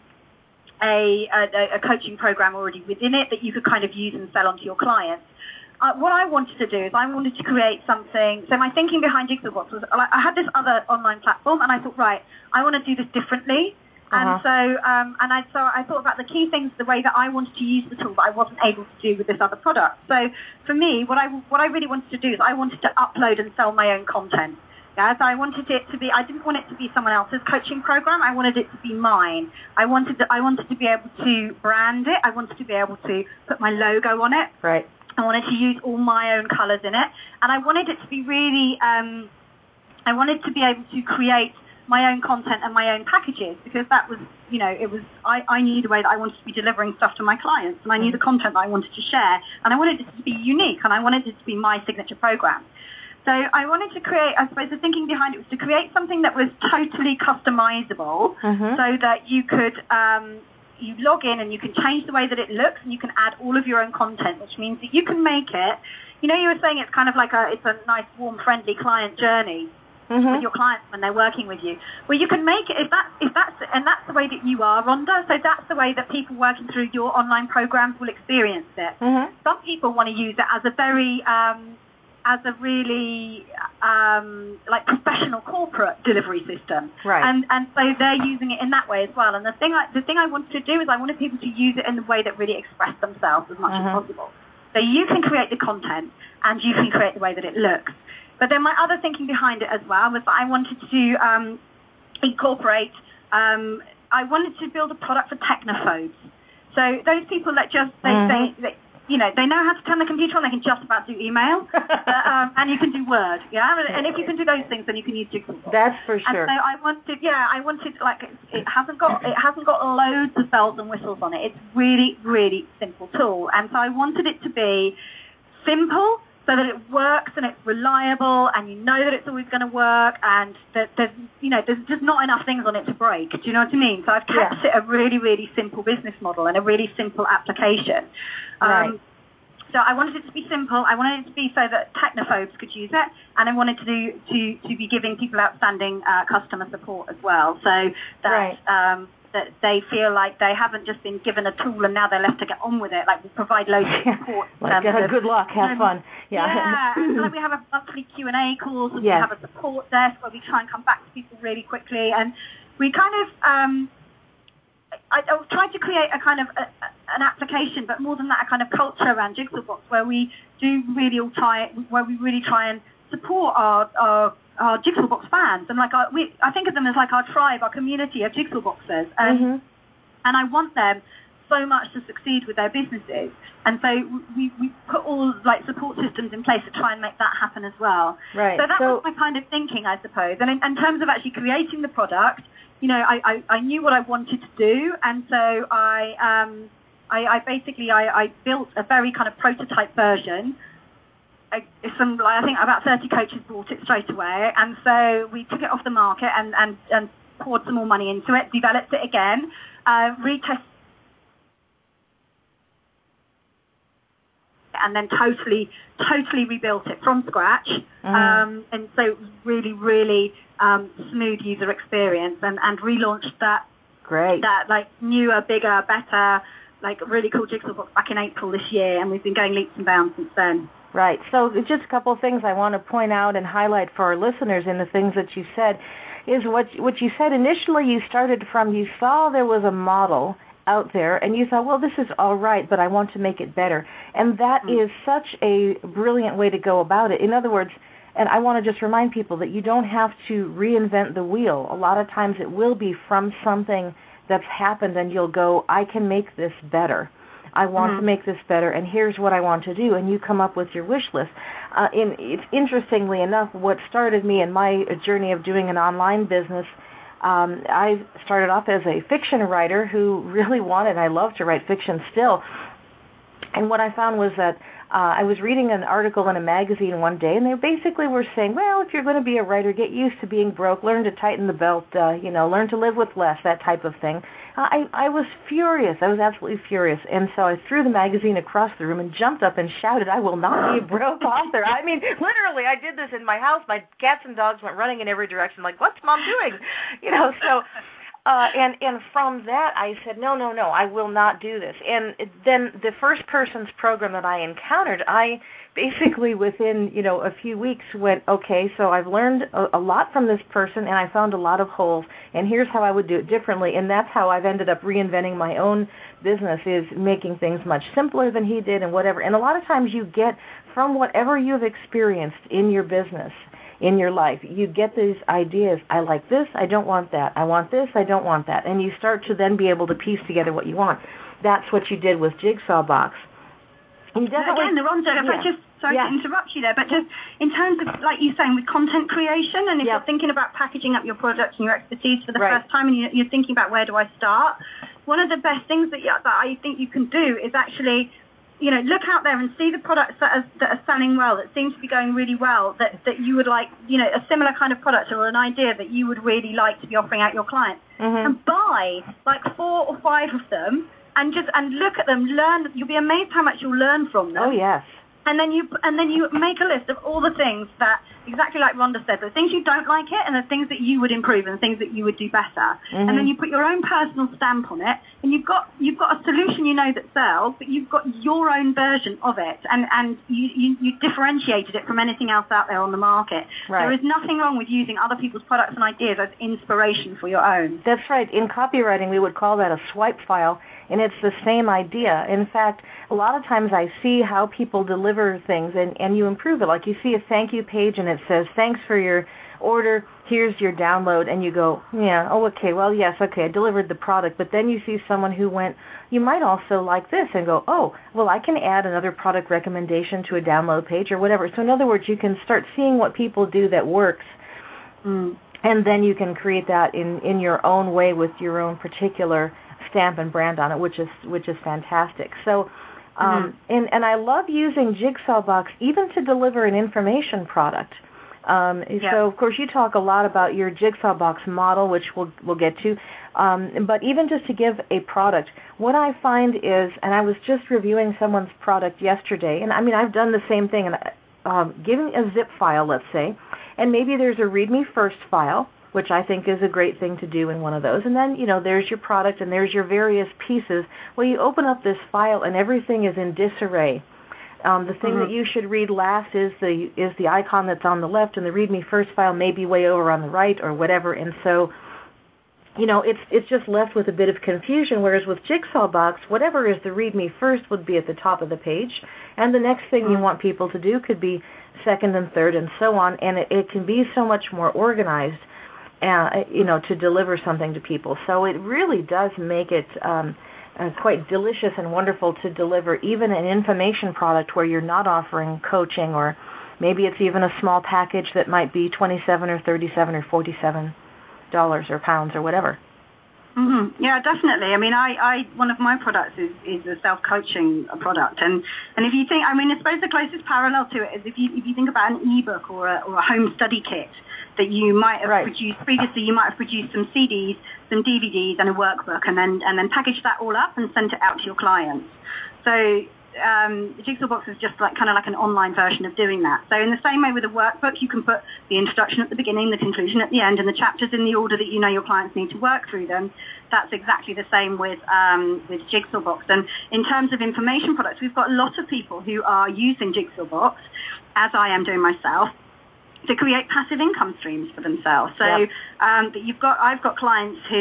Speaker 1: a, a a coaching program already within it that you could kind of use and sell onto your clients. Uh, what I wanted to do is I wanted to create something. So my thinking behind Jigsaw Box was I had this other online platform, and I thought, right, I want to do this differently. And
Speaker 2: uh-huh.
Speaker 1: so, um, and I so I thought about the key things, the way that I wanted to use the tool that I wasn't able to do with this other product. So for me, what I what I really wanted to do is I wanted to upload and sell my own content. Yeah, so I wanted it to be. I didn't want it to be someone else's coaching program. I wanted it to be mine. I wanted to, I wanted to be able to brand it. I wanted to be able to put my logo on it.
Speaker 2: Right.
Speaker 1: I wanted to use all my own colours in it, and I wanted it to be really. Um, I wanted to be able to create my own content and my own packages, because that was, you know, it was, I, I knew the way that I wanted to be delivering stuff to my clients, and I knew the content that I wanted to share, and I wanted it to be unique, and I wanted it to be my signature program. So I wanted to create, I suppose the thinking behind it was to create something that was totally customizable,
Speaker 2: mm-hmm.
Speaker 1: so that you could, um, you log in and you can change the way that it looks, and you can add all of your own content, which means that you can make it, you know, you were saying it's kind of like a, it's a nice, warm, friendly client journey. Mm-hmm. With your clients when they're working with you, well, you can make it if that if that's and that's the way that you are, Rhonda. So that's the way that people working through your online programs will experience it.
Speaker 2: Mm-hmm.
Speaker 1: Some people want to use it as a very um, as a really um, like professional corporate delivery system,
Speaker 2: right?
Speaker 1: And and so they're using it in that way as well. And the thing I, the thing I wanted to do is I wanted people to use it in the way that really express themselves as much
Speaker 2: mm-hmm.
Speaker 1: as possible. So you can create the content and you can create the way that it looks. But then my other thinking behind it as well was that I wanted to um, incorporate, um, I wanted to build a product for technophobes. So those people that just, they,
Speaker 2: mm-hmm.
Speaker 1: they, they, you know, they know how to turn the computer on, they can just about do email, uh, um, and you can do Word, yeah? And if you can do those things, then you can use Jigsaw Box.
Speaker 2: That's for sure.
Speaker 1: And so I wanted, yeah, I wanted, like, it hasn't got, it hasn't got loads of bells and whistles on it. It's really, really simple tool. And so I wanted it to be simple, so that it works and it's reliable and you know that it's always going to work, and that there's, you know, there's just not enough things on it to break. Do you know what I mean? So I've kept
Speaker 2: yeah.
Speaker 1: it a really, really simple business model and a really simple application.
Speaker 2: Right.
Speaker 1: Um, so I wanted it to be simple. I wanted it to be so that technophobes could use it, and I wanted to do, to, to be giving people outstanding uh, customer support as well. So that...
Speaker 2: Right.
Speaker 1: Um, that they feel like they haven't just been given a tool and now they're left to get on with it. Like, we provide loads of support.
Speaker 2: Like, uh, good luck, have
Speaker 1: um,
Speaker 2: fun. Yeah.
Speaker 1: Yeah. Like, we have a monthly Q and A calls, and
Speaker 2: yes.
Speaker 1: we have a support desk where we try and come back to people really quickly. And we kind of, um, I, I tried to create a kind of a, an application, but more than that, a kind of culture around Jigsaw Box where we do really all try, where we really try and support our, our our Jigsaw Box fans, and like our, we, I think of them as like our tribe, our community of Jigsaw Boxers, and
Speaker 2: mm-hmm.
Speaker 1: and I want them so much to succeed with their businesses, and so we we put all like support systems in place to try and make that happen as well.
Speaker 2: Right.
Speaker 1: So that
Speaker 2: so,
Speaker 1: was my kind of thinking, I suppose. And in, in terms of actually creating the product, you know, I, I, I knew what I wanted to do, and so I um I, I basically I, I built a very kind of prototype version. Some, I think about thirty coaches bought it straight away, and so we took it off the market and, and, and poured some more money into it, developed it again, uh, retested, and then totally, totally rebuilt it from scratch. Mm. Um, and so really, really um, smooth user experience, and, and relaunched that,
Speaker 2: Great.
Speaker 1: that like newer, bigger, better, like really cool Jigsaw Box back in April this year, and we've been going leaps and bounds since then.
Speaker 2: Right. So just a couple of things I want to point out and highlight for our listeners in the things that you said is what what you said initially you started from, you saw there was a model out there and you thought, well, this is all right, but I want to make it better. And that mm. is such a brilliant way to go about it. In other words, and I want to just remind people that you don't have to reinvent the wheel. A lot of times it will be from something that's happened and you'll go, I can make this better. I want
Speaker 1: mm-hmm.
Speaker 2: to make this better, and here's what I want to do, and you come up with your wish list. Uh, in, it's interestingly enough, what started me in my journey of doing an online business, um, I started off as a fiction writer who really wanted, I love to write fiction still, and what I found was that Uh, I was reading an article in a magazine one day, and they basically were saying, well, if you're going to be a writer, get used to being broke, learn to tighten the belt, uh, you know, learn to live with less, that type of thing. Uh, I, I was furious. I was absolutely furious. And so I threw the magazine across the room and jumped up and shouted, I will not be a broke author. I mean, literally, I did this in my house. My cats and dogs went running in every direction, like, what's Mom doing? You know, so... Uh, and, and from that, I said, no, no, no, I will not do this. And then the first person's program that I encountered, I basically within, you know, a few weeks went, okay, so I've learned a, a lot from this person, and I found a lot of holes, and here's how I would do it differently. And that's how I've ended up reinventing my own business, is making things much simpler than he did and whatever. And a lot of times you get from whatever you've experienced in your business, in your life, you get these ideas, I like this, I don't want that, I want this, I don't want that, and you start to then be able to piece together what you want. That's what you did with Jigsaw Box.
Speaker 1: You definitely, Again, Rhonda, if yeah. I just, sorry yeah. to interrupt you there, but just in terms of, like you're saying, with content creation, and if yep. you're thinking about packaging up your products and your expertise for the
Speaker 2: right.
Speaker 1: first time, and you're, you're thinking about where do I start, one of the best things that, you, that I think you can do is actually, you know, look out there and see the products that are, that are selling well, that seem to be going really well, that, that you would like, you know, a similar kind of product or an idea that you would really like to be offering out your clients.
Speaker 2: Mm-hmm.
Speaker 1: And buy like four or five of them and just and look at them, learn. You'll be amazed how much you'll learn from them.
Speaker 2: Oh, yes.
Speaker 1: And then you and then you make a list of all the things that, exactly like Rhonda said, the things you don't like it and the things that you would improve and the things that you would do better.
Speaker 2: Mm-hmm.
Speaker 1: And then you put your own personal stamp on it, and you've got you've got a solution you know that sells, but you've got your own version of it, and, and you, you, you differentiated it from anything else out there on the market.
Speaker 2: Right.
Speaker 1: There is nothing wrong with using other people's products and ideas as inspiration for your own.
Speaker 2: That's right. In copywriting, we would call that a swipe file, and it's the same idea. In fact, a lot of times I see how people deliver things, and, and you improve it. Like you see a thank you page, and it says, thanks for your order, here's your download, and you go, yeah, oh, okay, well, yes, okay, I delivered the product. But then you see someone who went, you might also like this, and go, oh, well, I can add another product recommendation to a download page or whatever. So in other words, you can start seeing what people do that works,
Speaker 1: mm.
Speaker 2: and then you can create that in, in your own way with your own particular stamp and brand on it, which is which is fantastic. So, um, mm-hmm. and and I love using Jigsaw Box even to deliver an information product. Um,
Speaker 1: yeah.
Speaker 2: So, of course, you talk a lot about your Jigsaw Box model, which we'll we'll get to. Um, but even just to give a product, what I find is, and I was just reviewing someone's product yesterday, and I mean I've done the same thing, and um, giving a zip file, let's say, and maybe there's a Read Me First file, which I think is a great thing to do in one of those. And then, you know, there's your product and there's your various pieces. Well, you open up this file and everything is in disarray. Um, the thing mm-hmm. that you should read last is the is the icon that's on the left, and the Read Me First file may be way over on the right or whatever. And so, you know, it's it's just left with a bit of confusion, whereas with Jigsaw Box, whatever is the Read Me First would be at the top of the page, and the next thing mm-hmm. you want people to do could be second and third and so on, and it, it can be so much more organized. Uh, you know, to deliver something to people. So it really does make it um, uh, quite delicious and wonderful to deliver even an information product where you're not offering coaching, or maybe it's even a small package that might be twenty-seven or thirty-seven or forty-seven dollars or pounds or whatever.
Speaker 1: Mm-hmm. Yeah, definitely. I mean, I, I one of my products is, is a self-coaching product, and, and if you think, I mean, I suppose the closest parallel to it is if you if you think about an ebook or a, or a home study kit that you might have
Speaker 2: right.
Speaker 1: produced previously. You might have produced some C Ds, some D V Ds, and a workbook, and then and then packaged that all up and sent it out to your clients. So um, the Jigsaw Box is just like kind of like an online version of doing that. So in the same way with a workbook, you can put the introduction at the beginning, the conclusion at the end, and the chapters in the order that you know your clients need to work through them. That's exactly the same with um, with Jigsaw Box. And in terms of information products, we've got a lot of people who are using Jigsaw Box, as I am doing myself, to create passive income streams for themselves. So
Speaker 2: yep.
Speaker 1: um, but you've got, I've got clients who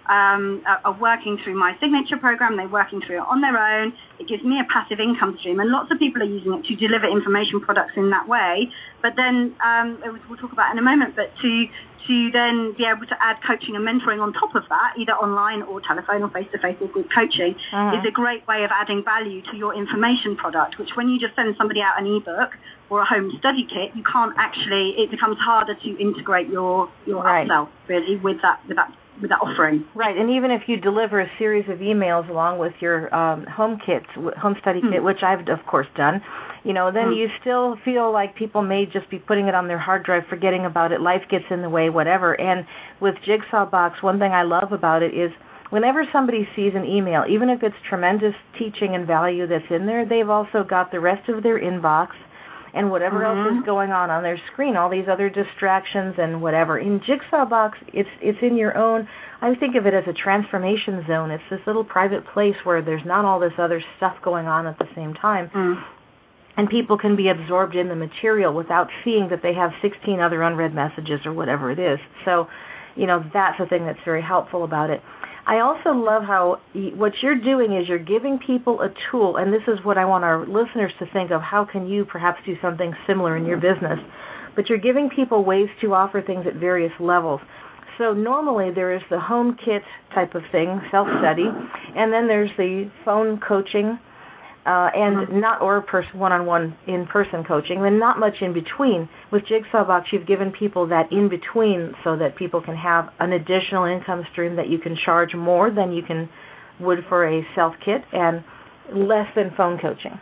Speaker 1: um, are, are working through my signature program. They're working through it on their own. It gives me a passive income stream, and lots of people are using it to deliver information products in that way. But then um, we'll talk about in a moment, but to to then be able to add coaching and mentoring on top of that, either online or telephone or face-to-face or group coaching, uh-huh. is a great way of adding value to your information product, which when you just send somebody out an ebook or a home study kit, you can't actually, it becomes harder to integrate your, your
Speaker 2: right.
Speaker 1: upsell, really, with that, with that with that offering.
Speaker 2: Right, and even if you deliver a series of emails along with your um, home kits, home study mm. kit, which I've, of course, done, you know, then mm. you still feel like people may just be putting it on their hard drive, forgetting about it, life gets in the way, whatever. And with Jigsaw Box, one thing I love about it is whenever somebody sees an email, even if it's tremendous teaching and value that's in there, they've also got the rest of their inbox and whatever mm-hmm. else is going on on their screen, all these other distractions and whatever. In Jigsaw Box, it's it's in your own, I think of it as a transformation zone. It's this little private place where there's not all this other stuff going on at the same time. Mm. And people can be absorbed in the material without seeing that they have sixteen other unread messages or whatever it is. So, you know, that's the thing that's very helpful about it. I also love how what you're doing is you're giving people a tool, and this is what I want our listeners to think of, how can you perhaps do something similar in your business, but you're giving people ways to offer things at various levels. So normally there is the home kit type of thing, self-study, and then there's the phone coaching, Uh, and mm-hmm. not or person one-on-one in-person coaching, and not much in between. With Jigsaw Box, you've given people that in between so that people can have an additional income stream that you can charge more than you can would for a self-kit and less than phone coaching.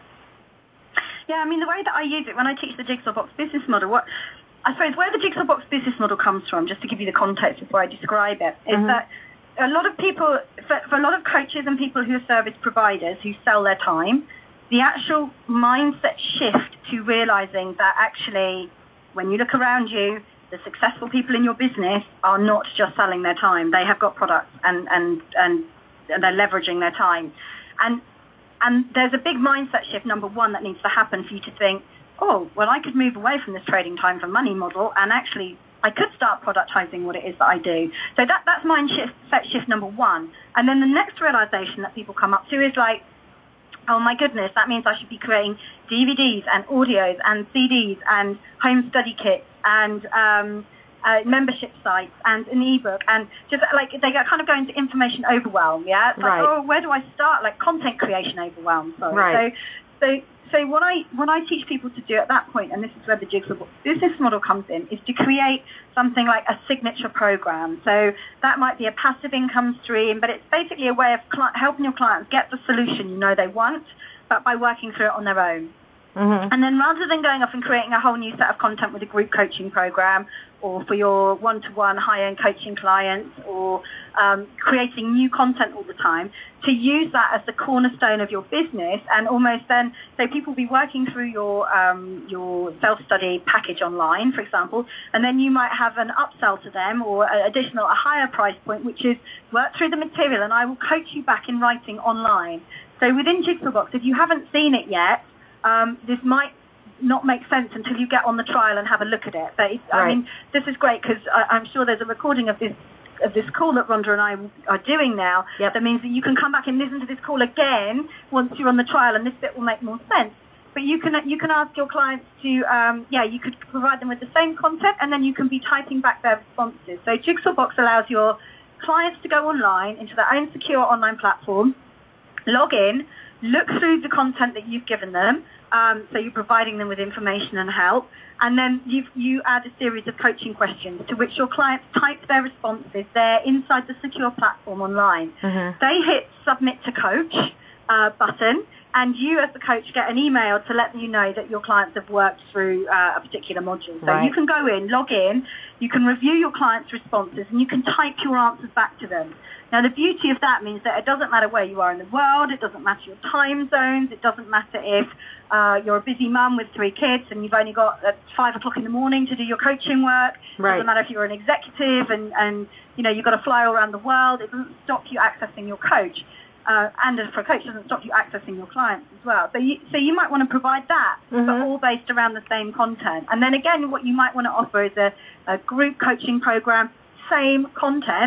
Speaker 1: Yeah, I mean, the way that I use it when I teach the Jigsaw Box business model, what I suppose where the Jigsaw Box business model comes from, just to give you the context before I describe it, is mm-hmm. that a lot of people, for, for a lot of coaches and people who are service providers who sell their time, the actual mindset shift to realizing that actually when you look around you, the successful people in your business are not just selling their time. They have got products and, and, and, and they're leveraging their time. And, and there's a big mindset shift, number one, that needs to happen for you to think, oh, well, I could move away from this trading time for money model and actually I could start productizing what it is that I do. So that that's mind shift, set shift number one. And then the next realization that people come up to is like, oh my goodness, that means I should be creating D V Ds and audios and C Ds and home study kits and um, uh, membership sites and an ebook and just like they kind of go into information overwhelm. Yeah, it's like, right. oh, where do I start? Like content creation overwhelm. Sorry.
Speaker 2: Right.
Speaker 1: So so. So what I what I teach people to do at that point, and this is where the Jigsaw business model comes in, is to create something like a signature program. So that might be a passive income stream, but it's basically a way of cli- helping your clients get the solution you know they want, but by working through it on their own. Mm-hmm. And then rather than going off and creating a whole new set of content with a group coaching program or for your one-to-one high-end coaching clients or um, creating new content all the time, to use that as the cornerstone of your business and almost then, so people will be working through your um, your self-study package online, for example, and then you might have an upsell to them or an additional, a higher price point, which is work through the material and I will coach you back in writing online. So within Jigsaw Box, if you haven't seen it yet, Um, this might not make sense until you get on the trial and have a look at it. But it's, right. I mean, this is great because I'm sure there's a recording of this of this call that Rhonda and I are doing now. Yep. That means that you can come back and listen to this call again once you're on the trial, and this bit will make more sense. But you can you can ask your clients to, um, yeah, you could provide them with the same content, and then you can be typing back their responses. So Jigsaw Box allows your clients to go online into their own secure online platform, log in, look through the content that you've given them, um, so you're providing them with information and help, and then you you add a series of coaching questions to which your clients type their responses there inside the secure platform online. Mm-hmm. They hit submit to coach uh, button, and you as the coach get an email to let you know that your clients have worked through uh, a particular module. So right. you can go in, log in, you can review your clients' responses, and you can type your answers back to them. Now, the beauty of that means that it doesn't matter where you are in the world, it doesn't matter your time zones, it doesn't matter if uh, you're a busy mum with three kids and you've only got uh, five o'clock in the morning to do your coaching work. Right. It doesn't matter if you're an executive and, and you know, you've got to fly all around the world. It doesn't stop you accessing your coach. Uh, and as for a coach, it doesn't stop you accessing your clients as well. So you, so you might want to provide that, mm-hmm. but all based around the same content. And then again, what you might want to offer is a, a group coaching program, same content,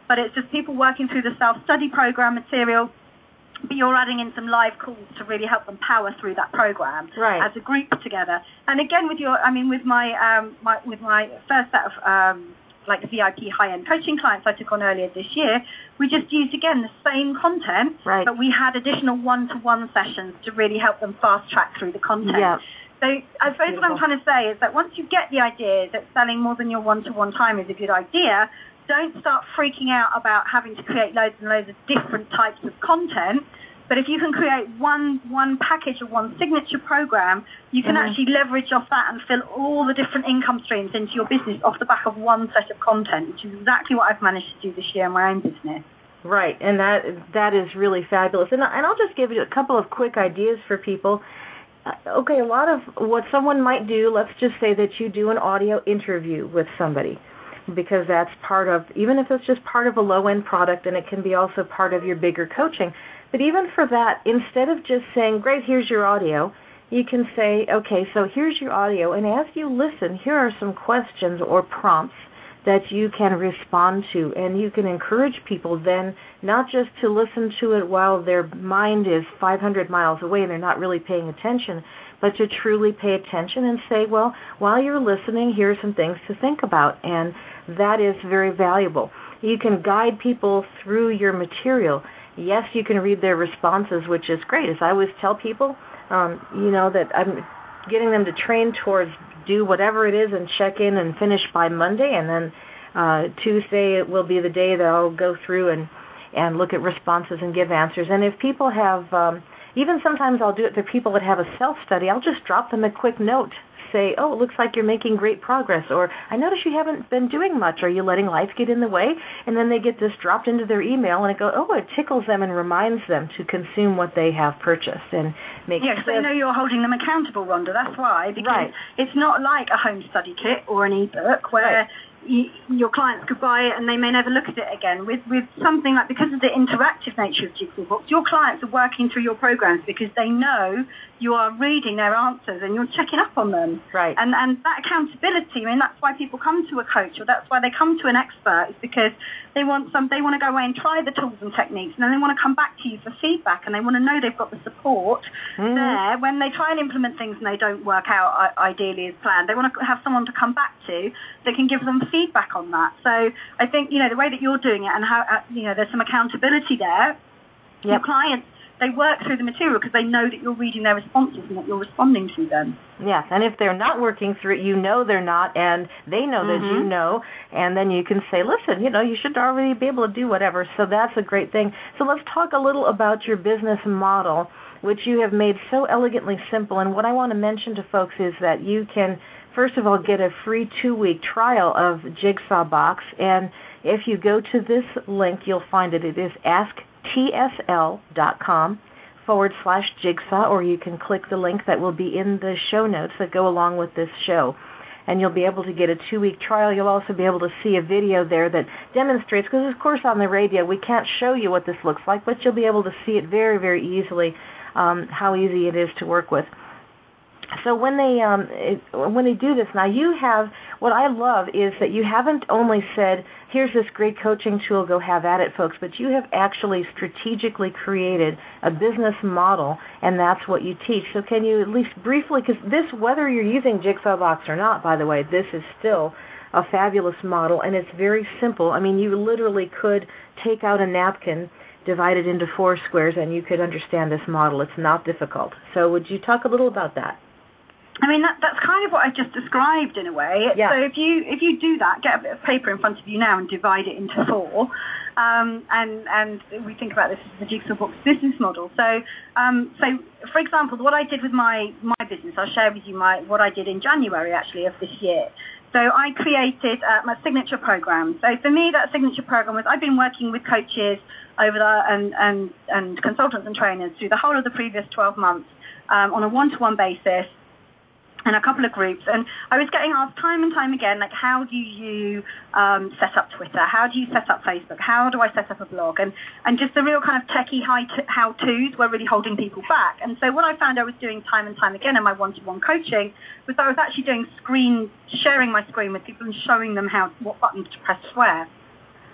Speaker 1: but it's just people working through the self-study program material, but you're adding in some live calls to really help them power through that program
Speaker 2: right.
Speaker 1: as a group together. And again, with your, I mean, with my, um, my with my first set of um, like V I P high-end coaching clients I took on earlier this year, we just used again the same content,
Speaker 2: right.
Speaker 1: but we had additional one-to-one sessions to really help them fast-track through the content.
Speaker 2: Yeah.
Speaker 1: So I suppose what I'm trying to say is that once you get the idea that selling more than your one-to-one time is a good idea, don't start freaking out about having to create loads and loads of different types of content. But if you can create one one package or one signature program, you can mm-hmm. actually leverage off that and fill all the different income streams into your business off the back of one set of content, which is exactly what I've managed to do this year in my own business.
Speaker 2: Right, and that that is really fabulous. And, and I'll just give you a couple of quick ideas for people. Uh, okay, a lot of what someone might do, let's just say that you do an audio interview with somebody, because that's part of, even if it's just part of a low-end product, and it can be also part of your bigger coaching. But even for that, instead of just saying, great, here's your audio, you can say, okay, so here's your audio, and as you listen, here are some questions or prompts that you can respond to, and you can encourage people then not just to listen to it while their mind is five hundred miles away and they're not really paying attention, but to truly pay attention and say, well, while you're listening, here are some things to think about, and that is very valuable. You can guide people through your material. Yes, you can read their responses, which is great. As I always tell people, um, you know, that I'm getting them to train towards do whatever it is and check in and finish by Monday, and then uh, Tuesday it will be the day that I'll go through and, and look at responses and give answers. And if people have, um, even sometimes I'll do it for people that have a self-study, I'll just drop them a quick note. Say, oh, it looks like you're making great progress, or I notice you haven't been doing much. Are you letting life get in the way? And then they get this dropped into their email, and it goes, oh, it tickles them and reminds them to consume what they have purchased and make.
Speaker 1: Yes, they know you're holding them accountable, Rhonda. That's why, because
Speaker 2: right.
Speaker 1: it's not like a home study kit or an ebook where. Right. You, your clients could buy it and they may never look at it again. With with something like, because of the interactive nature of Jigsaw Books, your clients are working through your programs because they know you are reading their answers and you're checking up on them.
Speaker 2: Right.
Speaker 1: And and that accountability, I mean, that's why people come to a coach, or that's why they come to an expert, is because they want some. They want to go away and try the tools and techniques, and then they want to come back to you for feedback, and they want to know they've got the support mm. there when they try and implement things and they don't work out ideally as planned. They want to have someone to come back to that can give them feedback on that. So I think, you know, the way that you're doing it and how, uh, you know, there's some accountability there. Yep. Your clients, they work through the material because they know that you're reading their responses and that you're responding to them.
Speaker 2: Yes, and if they're not working through it, you know they're not, and they know mm-hmm. that you know, and then you can say, listen, you know, you should already be able to do whatever. So that's a great thing. So let's talk a little about your business model, which you have made so elegantly simple. And what I want to mention to folks is that you can, first of all, get a free two-week trial of Jigsaw Box, and if you go to this link, you'll find it. It is asktsl.com forward slash jigsaw, or you can click the link that will be in the show notes that go along with this show, and you'll be able to get a two-week trial. You'll also be able to see a video there that demonstrates, because, of course, on the radio, we can't show you what this looks like, but you'll be able to see it very, very easily, um, how easy it is to work with. So when they um, it, when they do this, now you have, what I love is that you haven't only said, here's this great coaching tool, go have at it, folks, but you have actually strategically created a business model, and that's what you teach. So can you at least briefly, because this, whether you're using Jigsaw Box or not, by the way, this is still a fabulous model, and it's very simple. I mean, you literally could take out a napkin, divide it into four squares, and you could understand this model. It's not difficult. So would you talk a little about that?
Speaker 1: I mean, that, that's kind of what I just described in a way.
Speaker 2: Yeah.
Speaker 1: So if you if you do that, get a bit of paper in front of you now and divide it into four, um, and and we think about this as the Jigsaw Books business model. So um, so for example, what I did with my my business, I'll share with you my what I did in January actually of this year. So I created uh, my signature program. So for me, that signature program was, I've been working with coaches over the and and and consultants and trainers through the whole of the previous twelve months um, on a one-to-one basis, and a couple of groups, and I was getting asked time and time again, like, how do you um, set up Twitter? How do you set up Facebook? How do I set up a blog? And and just the real kind of techie how-tos were really holding people back. And so what I found I was doing time and time again in my one-to-one coaching was I was actually doing screen, sharing my screen with people and showing them how what buttons to press where.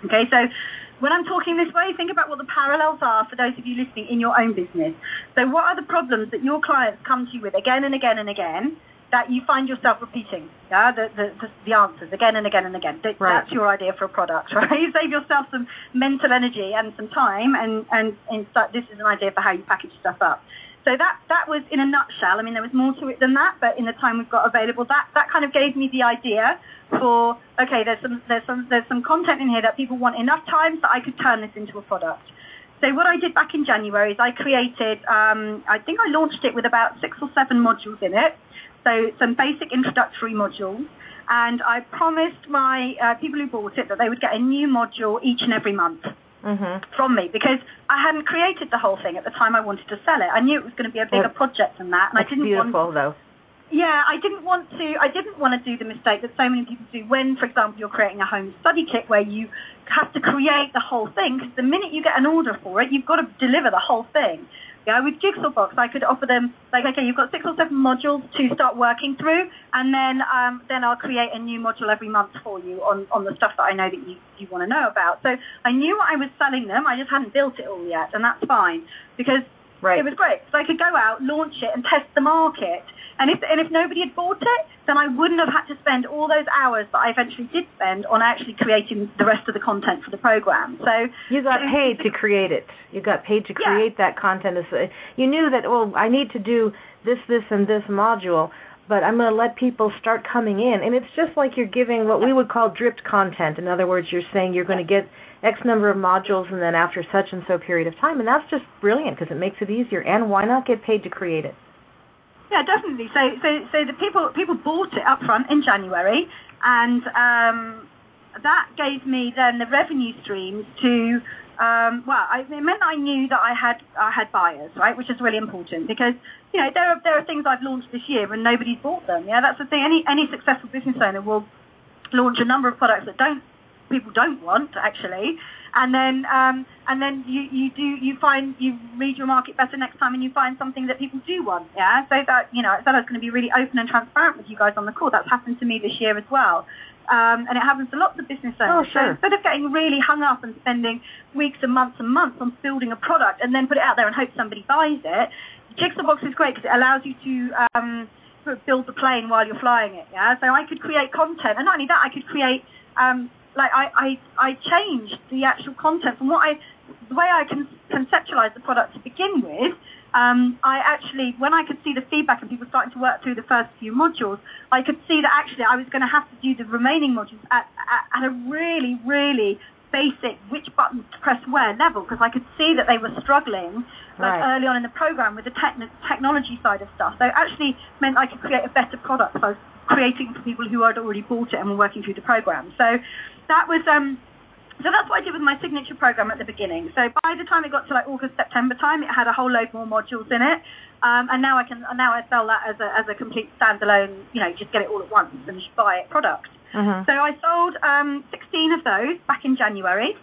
Speaker 1: Okay, so when I'm talking this way, think about what the parallels are for those of you listening in your own business. So what are the problems that your clients come to you with again and again and again that you find yourself repeating, yeah, the, the, the, the answers again and again and again. That,
Speaker 2: right.
Speaker 1: That's your idea for a product, right? You save yourself some mental energy and some time, and, and, and start, this is an idea for how you package stuff up. So that, that was in a nutshell. I mean, there was more to it than that, but in the time we've got available, that, that kind of gave me the idea for, okay, there's some, there's some, there's some content in here that people want enough time so I could turn this into a product. So what I did back in January is I created, um, I think I launched it with about six or seven modules in it. So some basic introductory modules, and I promised my uh, people who bought it that they would get a new module each and every month
Speaker 2: mm-hmm.
Speaker 1: from me, because I hadn't created the whole thing at the time I wanted to sell it. I knew it was going to be a bigger
Speaker 2: That's,
Speaker 1: project than that, and
Speaker 2: that's
Speaker 1: I didn't
Speaker 2: beautiful,
Speaker 1: want.
Speaker 2: Though.
Speaker 1: Yeah, I didn't want to. I didn't want to do the mistake that so many people do when, for example, you're creating a home study kit where you have to create the whole thing. Because the minute you get an order for it, you've got to deliver the whole thing. Yeah, with Jigsaw Box, I could offer them, like, okay, you've got six or seven modules to start working through, and then um, then I'll create a new module every month for you on, on the stuff that I know that you, you want to know about. So I knew what I was selling them, I just hadn't built it all yet, and that's fine, because
Speaker 2: right.
Speaker 1: it was great. So I could go out, launch it, and test the market. And if and if nobody had bought it, then I wouldn't have had to spend all those hours that I eventually did spend on actually creating the rest of the content for the program. So
Speaker 2: you got paid to create it. You got paid to create yeah. that content. You knew that, well, I need to do this, this, and this module, but I'm going to let people start coming in. And it's just like you're giving what we would call dripped content. In other words, you're saying you're going to get X number of modules and then after such and so period of time. And that's just brilliant because it makes it easier. And why not get paid to create it?
Speaker 1: Yeah, definitely. So, so, so the people people bought it up front in January, and um, that gave me then the revenue streams to. Um, well, I, it meant I knew that I had I had buyers, right, which is really important because you know there are there are things I've launched this year and nobody's bought them. Yeah, that's the thing. Any any successful business owner will launch a number of products that don't people don't want actually. And then, um, and then you, you do you find you read your market better next time, and you find something that people do want. Yeah, so that you know, I said I was going to be really open and transparent with you guys on the call. That's happened to me this year as well, um, and it happens to lots of business owners.
Speaker 2: Oh, sure.
Speaker 1: So instead of getting really hung up and spending weeks and months and months on building a product and then put it out there and hope somebody buys it, Jigsaw Box is great because it allows you to um, build the plane while you're flying it. Yeah, so I could create content, and not only that, I could create. Um, Like I, I, I changed the actual content from what I, the way I can conceptualize the product to begin with. Um, I actually, when I could see the feedback and people starting to work through the first few modules, I could see that actually I was going to have to do the remaining modules at, at, at a really, really basic which button to press where level, because I could see that they were struggling like
Speaker 2: right.
Speaker 1: early on in the program with the techn- technology side of stuff. So it actually meant I could create a better product. So I was creating for people who had already bought it and were working through the program. So that was um so that's what I did with my signature program at the beginning. So by the time it got to like August, September time, it had a whole load more modules in it, um, and now I can now I sell that as a as a complete standalone, you know, just get it all at once and just buy it product.
Speaker 2: Uh-huh.
Speaker 1: So I sold um, sixteen of those back in January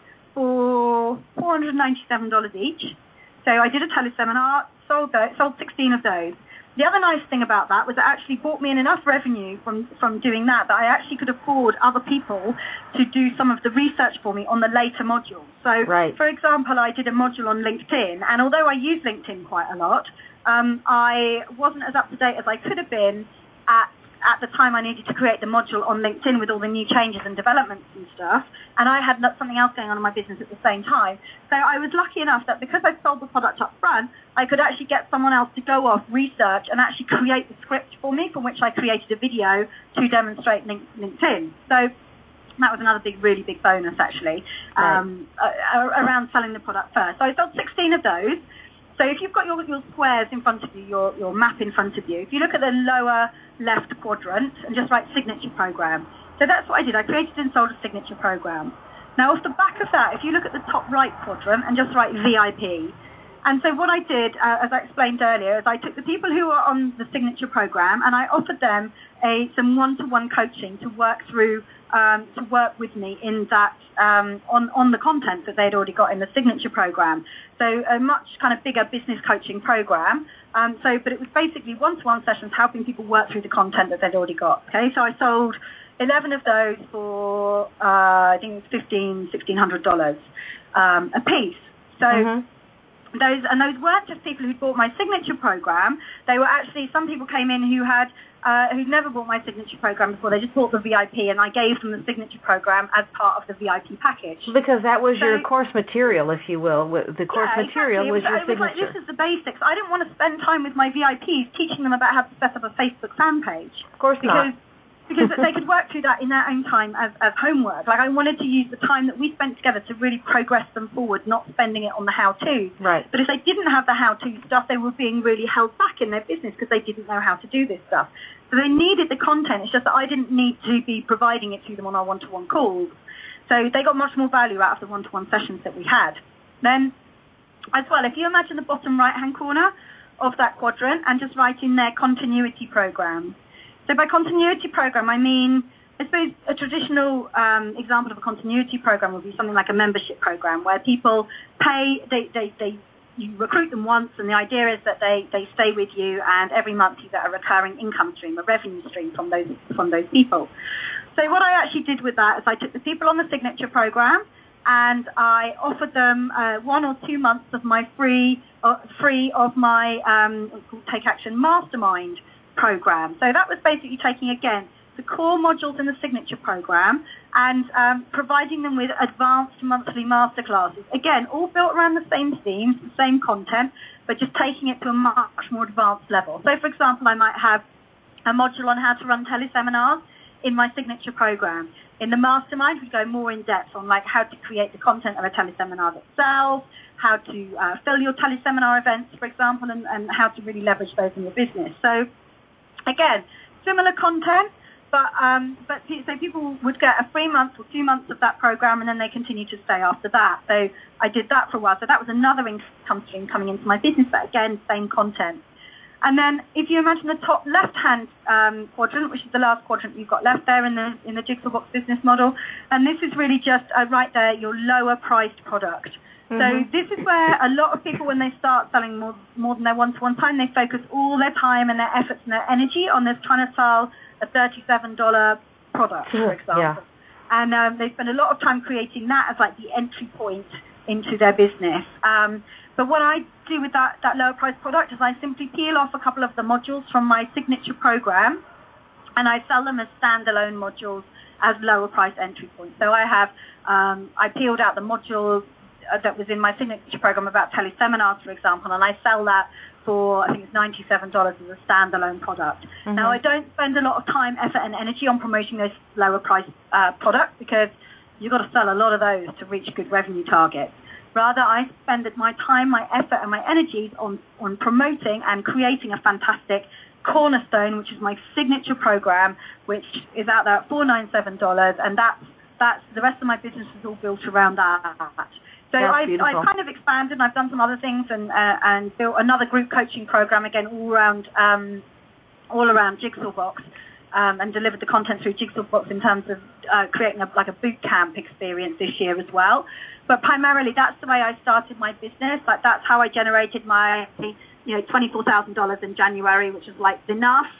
Speaker 1: for four hundred ninety-seven dollars each. So I did a teleseminar, sold those, sold sixteen of those. The other nice thing about that was it actually brought me in enough revenue from, from doing that that I actually could afford other people to do some of the research for me on the later modules. So,
Speaker 2: right.
Speaker 1: for example, I did a module on LinkedIn, and although I use LinkedIn quite a lot, um, I wasn't as up-to-date as I could have been at at the time I needed to create the module on LinkedIn with all the new changes and developments and stuff, and I had something else going on in my business at the same time. So I was lucky enough that because I sold the product up front, I could actually get someone else to go off, research, and actually create the script for me, from which I created a video to demonstrate link- LinkedIn. So that was another big, really big bonus, actually, um, right. uh, around selling the product first. So I sold sixteen of those. So if you've got your, your squares in front of you, your, your map in front of you, if you look at the lower left quadrant and just write signature program. So that's what I did. I created and sold a signature program. Now off the back of that, if you look at the top right quadrant and just write V I P. And so what I did, uh, as I explained earlier, is I took the people who were on the signature program and I offered them a some one-to-one coaching to work through, um, to work with me in that, um, on, on the content that they'd already got in the signature program. So a much kind of bigger business coaching program. Um, so, but it was basically one-to-one sessions helping people work through the content that they'd already got. Okay, so I sold eleven of those for, uh, I think it's fifteen, sixteen hundred dollars um, a piece. So mm-hmm. those, and those weren't just people who bought my signature program. They were actually, some people came in who had, uh, who'd never bought my signature program before. They just bought the V I P, and I gave them the signature program as part of the V I P package.
Speaker 2: Because that was
Speaker 1: so,
Speaker 2: your course material, if you will. The course
Speaker 1: yeah,
Speaker 2: material
Speaker 1: exactly.
Speaker 2: was,
Speaker 1: was
Speaker 2: your
Speaker 1: it
Speaker 2: signature.
Speaker 1: Was like, this is the basics. I didn't want to spend time with my V I Ps teaching them about how to set up a Facebook fan page.
Speaker 2: Of course
Speaker 1: because,
Speaker 2: not.
Speaker 1: Because they could work through that in their own time as, as homework. Like, I wanted to use the time that we spent together to really progress them forward, not spending it on the how-to.
Speaker 2: Right.
Speaker 1: But if they didn't have the how-to stuff, they were being really held back in their business because they didn't know how to do this stuff. So they needed the content. It's just that I didn't need to be providing it to them on our one-to-one calls. So they got much more value out of the one-to-one sessions that we had. Then, as well, if you imagine the bottom right-hand corner of that quadrant and just write in there continuity program. So by continuity program, I mean, I suppose a traditional um, example of a continuity program would be something like a membership program where people pay, they, they, they you recruit them once, and the idea is that they, they stay with you, and every month you get a recurring income stream, a revenue stream from those from those people. So what I actually did with that is I took the people on the signature program, and I offered them uh, one or two months of my free, uh, free of my um, Take Action Mastermind program. So that was basically taking, again, the core modules in the signature program and um, providing them with advanced monthly masterclasses. Again, all built around the same themes, the same content, but just taking it to a much more advanced level. So, for example, I might have a module on how to run teleseminars in my signature program. In the mastermind, we go more in depth on like how to create the content of a teleseminar that sells, how to uh, fill your teleseminar events, for example, and, and how to really leverage those in your business. So, again, similar content, but um, but so people would get a free month or two months of that program, and then they continue to stay after that. So I did that for a while. So that was another income stream coming into my business, but again, same content. And then if you imagine the top left-hand um, quadrant, which is the last quadrant you've got left there in the in the Jigsaw Box business model, and this is really just uh, right there, your lower-priced product. So mm-hmm. this is where a lot of people, when they start selling more more than their one-to-one time, they focus all their time and their efforts and their energy on this trying to sell a thirty-seven dollars product, for example. Yeah. And um, they spend a lot of time creating that as like the entry point into their business. Um, but what I do with that, that lower-priced product is I simply peel off a couple of the modules from my signature program, and I sell them as standalone modules as lower-price entry points. So I have, um, I peeled out the modules that was in my signature program about teleseminars, for example, and I sell that for, I think it's ninety-seven dollars as a standalone product. Mm-hmm. Now, I don't spend a lot of time, effort, and energy on promoting those lower-priced uh, products because you've got to sell a lot of those to reach good revenue targets. Rather, I spend my time, my effort, and my energies on, on promoting and creating a fantastic cornerstone, which is my signature program, which is out there at four hundred ninety-seven dollars, and that's, that's the rest of my business is all built around that. So I've, I've kind of expanded, and I've done some other things, and uh, and built another group coaching program again, all around um, all around Jigsaw Box, um, and delivered the content through Jigsaw Box in terms of uh, creating a, like a boot camp experience this year as well. But primarily, that's the way I started my business. Like that's how I generated my you know twenty-four thousand dollars in January, which is like enough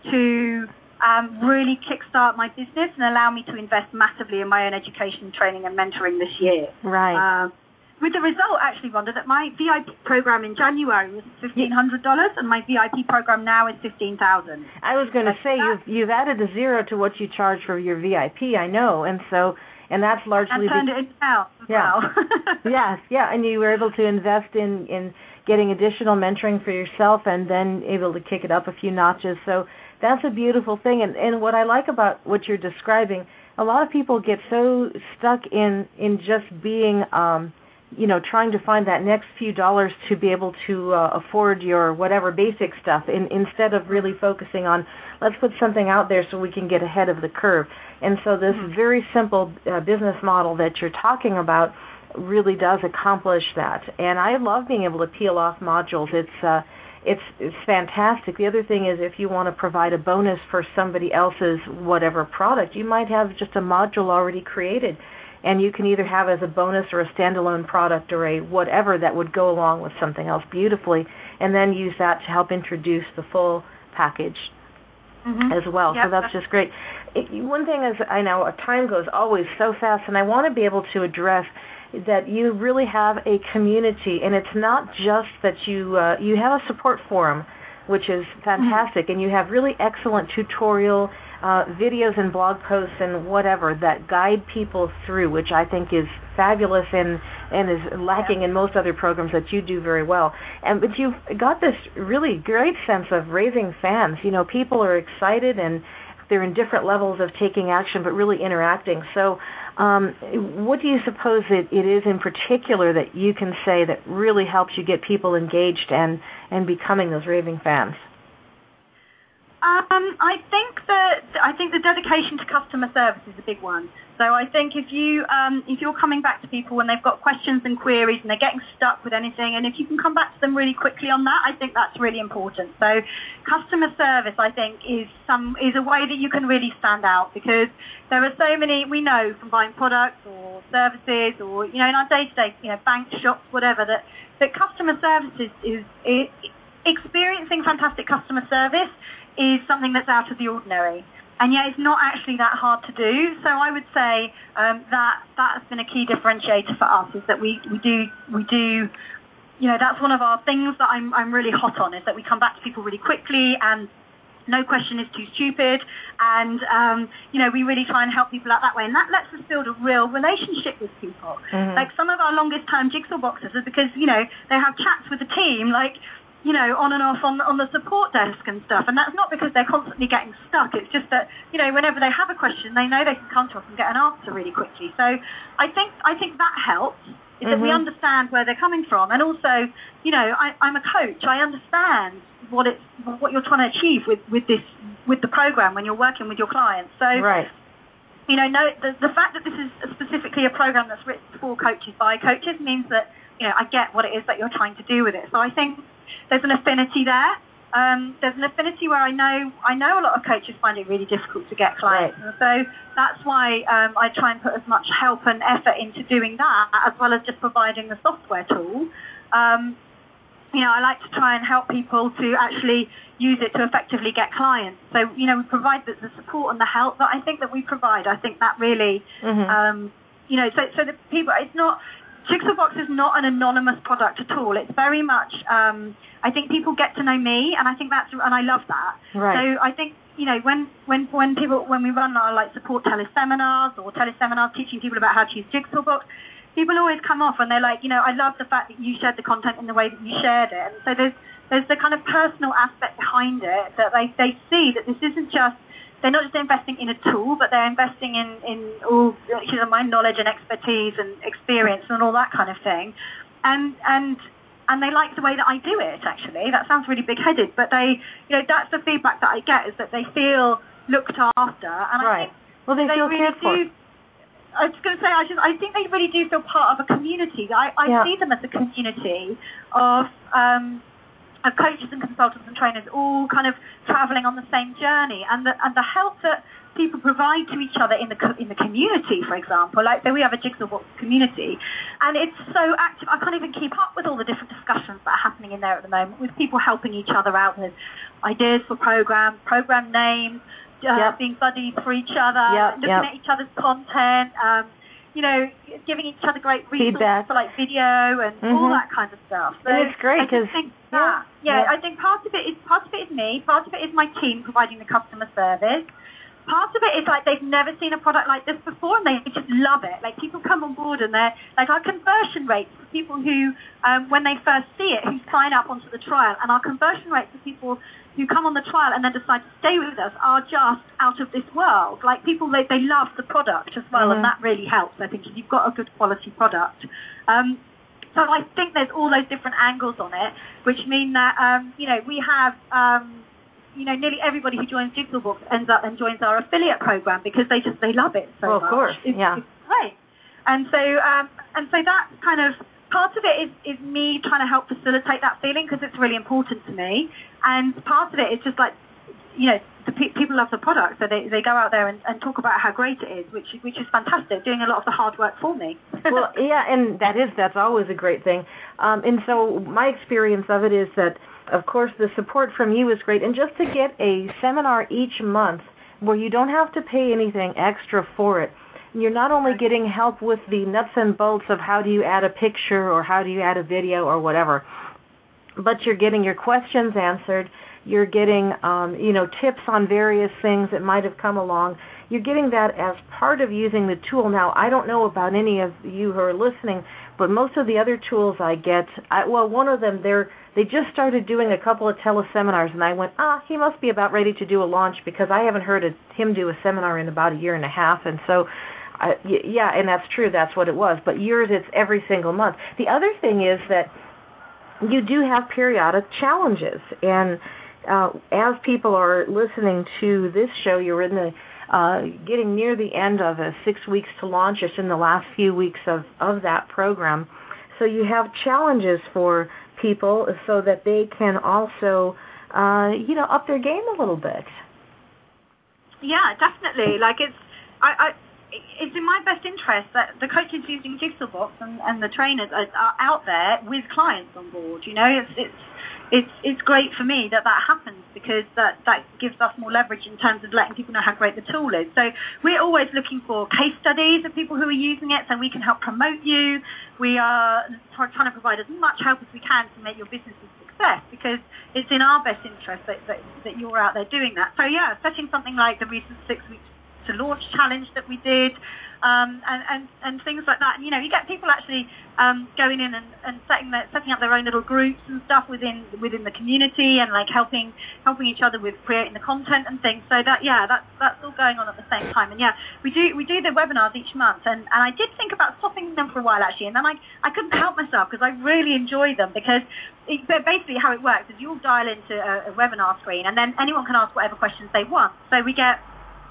Speaker 1: to um, really kickstart my business and allow me to invest massively in my own education, training, and mentoring this year.
Speaker 2: Right.
Speaker 1: Um, With the result, actually, Rhonda, that my V I P program in January was fifteen hundred dollars, and my V I P program now is fifteen thousand dollars.
Speaker 2: I was going to say, you've, you've added a zero to what you charge for your V I P, I know, and so, and that's largely...
Speaker 1: And turned be- it into health as
Speaker 2: yeah.
Speaker 1: well.
Speaker 2: Yes, yeah, and you were able to invest in, in getting additional mentoring for yourself and then able to kick it up a few notches, so that's a beautiful thing, and, and what I like about what you're describing, a lot of people get so stuck in, in just being... Um, you know, trying to find that next few dollars to be able to uh, afford your whatever basic stuff in, instead of really focusing on, let's put something out there so we can get ahead of the curve. And so this mm-hmm. very simple uh, business model that you're talking about really does accomplish that. And I love being able to peel off modules. It's, uh, it's, it's fantastic. The other thing is if you want to provide a bonus for somebody else's whatever product, you might have just a module already created. And you can either have as a bonus or a standalone product or a whatever that would go along with something else beautifully, and then use that to help introduce the full package. mm-hmm. as well.
Speaker 1: Yep.
Speaker 2: So that's just great. It, one thing is, I know time goes always so fast, and I want to be able to address that you really have a community, and it's not just that you uh, you have a support forum, which is fantastic, mm-hmm. and you have really excellent tutorial uh, videos and blog posts and whatever that guide people through, which I think is fabulous and and is lacking yeah. in most other programs that you do very well. And but you've got this really great sense of raising fans. You know, people are excited and they're in different levels of taking action, but really interacting. So um, what do you suppose it, it is in particular that you can say that really helps you get people engaged and, and becoming those raving fans?
Speaker 1: Um, I think that I think the dedication to customer service is a big one. So I think if you um, if you're coming back to people when they've got questions and queries and they're getting stuck with anything, and if you can come back to them really quickly on that, I think that's really important. So customer service, I think, is some is a way that you can really stand out, because there are so many we know from buying products or services or you know in our day to day you know bank shops whatever that that customer service is, is, is experiencing fantastic customer service is something that's out of the ordinary. And yet it's not actually that hard to do. So I would say um, that that has been a key differentiator for us, is that we, we do, we do, you know, that's one of our things that I'm, I'm really hot on, is that we come back to people really quickly and no question is too stupid. And, um, you know, we really try and help people out that way. And that lets us build a real relationship with people. Mm-hmm. Like some of our longest term jigsaw boxes are because, you know, they have chats with the team, like, you know, on and off on, on the support desk and stuff. And that's not because they're constantly getting stuck. It's just that, you know, whenever they have a question, they know they can come to us and get an answer really quickly. So I think I think that helps, is mm-hmm. that we understand where they're coming from. And also, you know, I, I'm a coach. I understand what it's what you're trying to achieve with, with this with the program when you're working with your clients. So
Speaker 2: right.
Speaker 1: you know, no, the, the fact that this is specifically a program that's written for coaches by coaches means that, you know, I get what it is that you're trying to do with it. So I think there's an affinity there. Um, there's an affinity where I know I know a lot of coaches find it really difficult to get clients. Right. And so that's why um, I try and put as much help and effort into doing that, as well as just providing the software tool. Um, you know, I like to try and help people to actually use it to effectively get clients. So, you know, we provide the, the support and the help that I think that we provide. I think that really, mm-hmm. um, you know, so, so the people, it's not, Jigsaw Box is not an anonymous product at all. It's very much, um, I think people get to know me, and I think that's, and I love that.
Speaker 2: Right.
Speaker 1: So I think, you know, when, when, when people, when we run our like support teleseminars or teleseminars teaching people about how to use Jigsaw Box, people always come off and they're like, you know, I love the fact that you shared the content in the way that you shared it. And so there's, there's the kind of personal aspect behind it that they, they see that this isn't just, they're not just investing in a tool, but they're investing in, in all, you know, my knowledge and expertise and experience and all that kind of thing. And, and, and they like the way that I do it, actually. That sounds really big-headed, but they, you know, that's the feedback that I get, is that they feel looked after. And
Speaker 2: right.
Speaker 1: I think
Speaker 2: well, they,
Speaker 1: they
Speaker 2: feel
Speaker 1: really
Speaker 2: cared for.
Speaker 1: do. I was going to say, I just, I think they really do feel part of a community. I, I
Speaker 2: yeah.
Speaker 1: see them as a community of, um, of coaches and consultants and trainers all kind of travelling on the same journey, and the and the help that people provide to each other in the in the community, for example. Like, so we have a Jigsaw Box community, and it's so active. I can't even keep up with all the different discussions that are happening in there at the moment, with people helping each other out with ideas for programs, program names, uh,
Speaker 2: yep.
Speaker 1: being buddies for each other,
Speaker 2: yep,
Speaker 1: looking
Speaker 2: yep.
Speaker 1: at each other's content. Um, you know, giving each other great resources
Speaker 2: feedback
Speaker 1: for like video and
Speaker 2: mm-hmm.
Speaker 1: all that kind of stuff. So
Speaker 2: and it's great because
Speaker 1: yeah, yeah, yeah, I think part of it is part of it is me, part of it is my team providing the customer service. Part of it is like they've never seen a product like this before and they just love it. Like, people come on board and they're like, our conversion rates for people who, um, when they first see it, who sign up onto the trial, and our conversion rates for people who come on the trial and then decide to stay with us are just out of this world. Like, people, they, they love the product as well, mm-hmm. and that really helps, I think, if you've got a good quality product. Um, so I think there's all those different angles on it, which mean that, um, you know, we have... Um, you know, nearly everybody who joins Jigsaw Box ends up and joins our affiliate program because they just, they love it so
Speaker 2: well,
Speaker 1: much.
Speaker 2: Of course,
Speaker 1: it's,
Speaker 2: yeah.
Speaker 1: It's great. And so, um, and so that kind of, part of it is, is me trying to help facilitate that feeling because it's really important to me. And part of it is just like you know, the pe- people love the product, so they, they go out there and, and talk about how great it is, which which is fantastic, doing a lot of the hard work for me.
Speaker 2: Well, yeah, and that is, that's always a great thing. Um, and so my experience of it is that, of course, the support from you is great. And just to get a seminar each month where you don't have to pay anything extra for it, you're not only getting help with the nuts and bolts of how do you add a picture or how do you add a video or whatever, but you're getting your questions answered. You're getting, um, you know, tips on various things that might have come along. You're getting that as part of using the tool. Now, I don't know about any of you who are listening, but most of the other tools I get, I, well, one of them, they're, they just started doing a couple of teleseminars, and I went, ah, he must be about ready to do a launch because I haven't heard of him do a seminar in about a year and a half. And so, uh, yeah, and that's true, that's what it was. But yours, it's every single month. The other thing is that you do have periodic challenges, and Uh, as people are listening to this show, you're in the uh, getting near the end of a six weeks to launch. It's in the last few weeks of, of that program. So you have challenges for people so that they can also, uh, you know, up their game a little bit.
Speaker 1: Yeah, definitely. Like it's, I, I, it's in my best interest that the coaches using Jigsaw Box and, and the trainers are, are out there with clients on board. You know, it's it's. It's it's great for me that that happens because that, that gives us more leverage in terms of letting people know how great the tool is. So we're always looking for case studies of people who are using it so we can help promote you. We are trying to provide as much help as we can to make your business a success because it's in our best interest that, that, that you're out there doing that. So, yeah, setting something like the recent six weeks to launch challenge that we did, um, and, and, and things like that. And, you know, you get people actually um, going in and, and setting their, setting up their own little groups and stuff within within the community and, like, helping helping each other with creating the content and things. So, that yeah, that's that's all going on at the same time. And, yeah, we do we do the webinars each month. And, and I did think about stopping them for a while, actually. And then I, I couldn't help myself because I really enjoy them because it, basically how it works is you all dial into a, a webinar screen and then anyone can ask whatever questions they want. So we get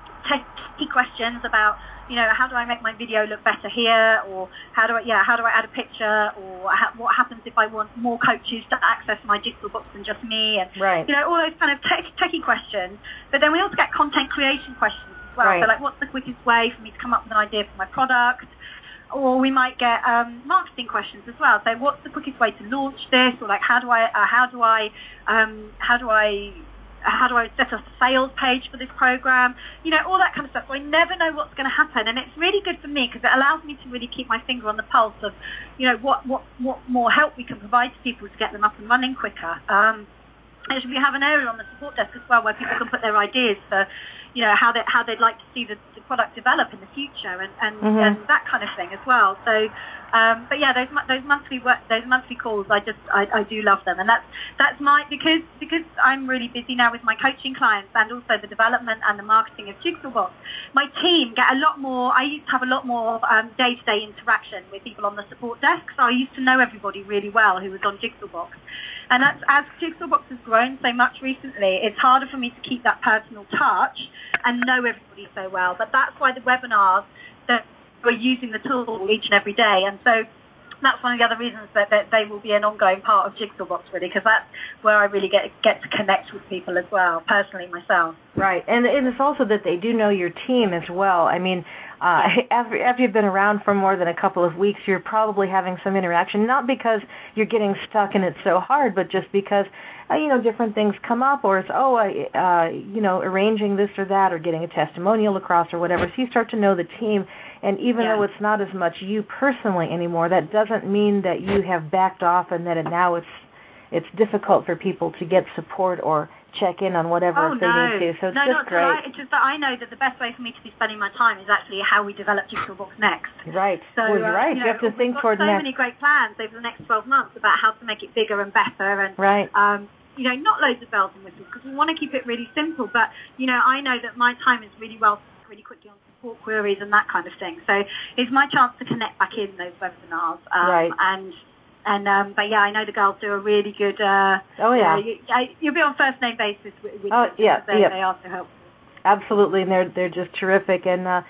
Speaker 1: techy questions about, you know, how do I make my video look better here, or how do I, yeah, how do I add a picture, or ha- what happens if I want more coaches to access my Jigsaw Box than just me, and
Speaker 2: right.
Speaker 1: you know, all those kind of tech, techy questions. But then we also get content creation questions as well.
Speaker 2: Right.
Speaker 1: So like, what's the quickest way for me to come up with an idea for my product? Or we might get um, marketing questions as well. So what's the quickest way to launch this, or like, how do I, uh, how do I, um, how do I how do I set up a sales page for this program, you know, all that kind of stuff. So I never know what's going to happen, and it's really good for me because it allows me to really keep my finger on the pulse of, you know, what, what, what more help we can provide to people to get them up and running quicker. Um, and we have an area on the support desk as well where people can put their ideas for, you know, how they how they'd like to see the, the product develop in the future and and,
Speaker 2: mm-hmm.
Speaker 1: and that kind of thing as well. So, um, but yeah, those those monthly work, those monthly calls, I just I, I do love them, and that's that's my because because I'm really busy now with my coaching clients and also the development and the marketing of Jigsaw Box. My team get a lot more. I used to have a lot more um, day-to-day interaction with people on the support desk, so I used to know everybody really well who was on Jigsaw Box. And that's, as Jigsaw Box has grown so much recently, it's harder for me to keep that personal touch and know everybody so well. But that's why the webinars, that we're using the tool each and every day. And so that's one of the other reasons that, that they will be an ongoing part of Jigsaw Box, really, because that's where I really get get to connect with people as well, personally, myself.
Speaker 2: Right. And, and it's also that they do know your team as well. I mean, Uh, after, after you've been around for more than a couple of weeks, you're probably having some interaction, not because you're getting stuck and it's so hard, but just because, uh, you know, different things come up, or it's, oh, uh, you know, arranging this or that, or getting a testimonial across or whatever. So you start to know the team, and even yeah. though it's not as much you personally anymore, that doesn't mean that you have backed off and that it, now it's it's difficult for people to get support or check in on whatever
Speaker 1: oh,
Speaker 2: if they
Speaker 1: no.
Speaker 2: need to. So it's
Speaker 1: no,
Speaker 2: just
Speaker 1: not
Speaker 2: great.
Speaker 1: I, it's just that I know that the best way for me to be spending my time is actually how we develop Jigsaw Box next.
Speaker 2: Right.
Speaker 1: So,
Speaker 2: well, you're
Speaker 1: uh,
Speaker 2: right.
Speaker 1: You,
Speaker 2: you
Speaker 1: know,
Speaker 2: have to think toward
Speaker 1: next. We've got so
Speaker 2: next.
Speaker 1: many great plans over the next twelve months about how to make it bigger and better, and
Speaker 2: right.
Speaker 1: um, you know, not loads of bells and whistles because we want to keep it really simple. But you know, I know that my time is really well spent really quickly on support queries and that kind of thing. So it's my chance to connect back in those webinars. Um,
Speaker 2: right.
Speaker 1: And. And um, but yeah, I know the girls do a really good. Uh,
Speaker 2: oh yeah,
Speaker 1: uh, you, I, you'll be on first name basis with, with
Speaker 2: oh
Speaker 1: them
Speaker 2: yeah,
Speaker 1: they,
Speaker 2: yeah.
Speaker 1: they are so helpful.
Speaker 2: Absolutely, and they're they're just terrific. And uh,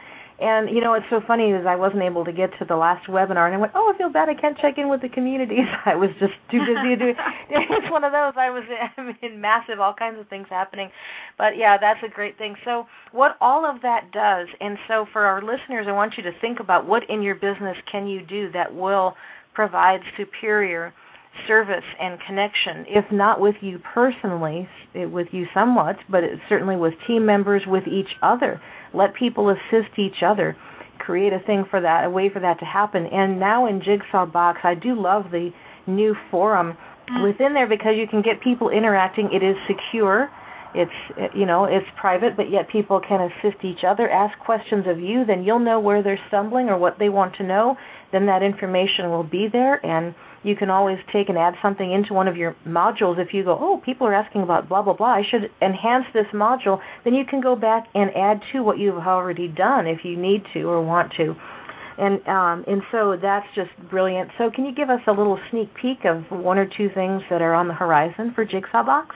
Speaker 2: And, you know, it's so funny is I wasn't able to get to the last webinar, and I went, oh, I feel bad I can't check in with the communities. I was just too busy to do it. It's one of those. I was in massive, all kinds of things happening. But, yeah, that's a great thing. So what all of that does, and so for our listeners, I want you to think about what in your business can you do that will provide superior service and connection, if not with you personally, with you somewhat, but it's certainly with team members, with each other. Let people assist each other. Create a thing for that, a way for that to happen. And now in Jigsaw Box, I do love the new forum within there because you can get people interacting. It is secure. It's, you know, it's private, but yet people can assist each other, ask questions of you. Then you'll know where they're stumbling or what they want to know. Then that information will be there, and you can always take and add something into one of your modules. If you go, oh, people are asking about blah, blah, blah, I should enhance this module, then you can go back and add to what you've already done if you need to or want to. And um, and so that's just brilliant. So can you give us a little sneak peek of one or two things that are on the horizon for Jigsaw Box?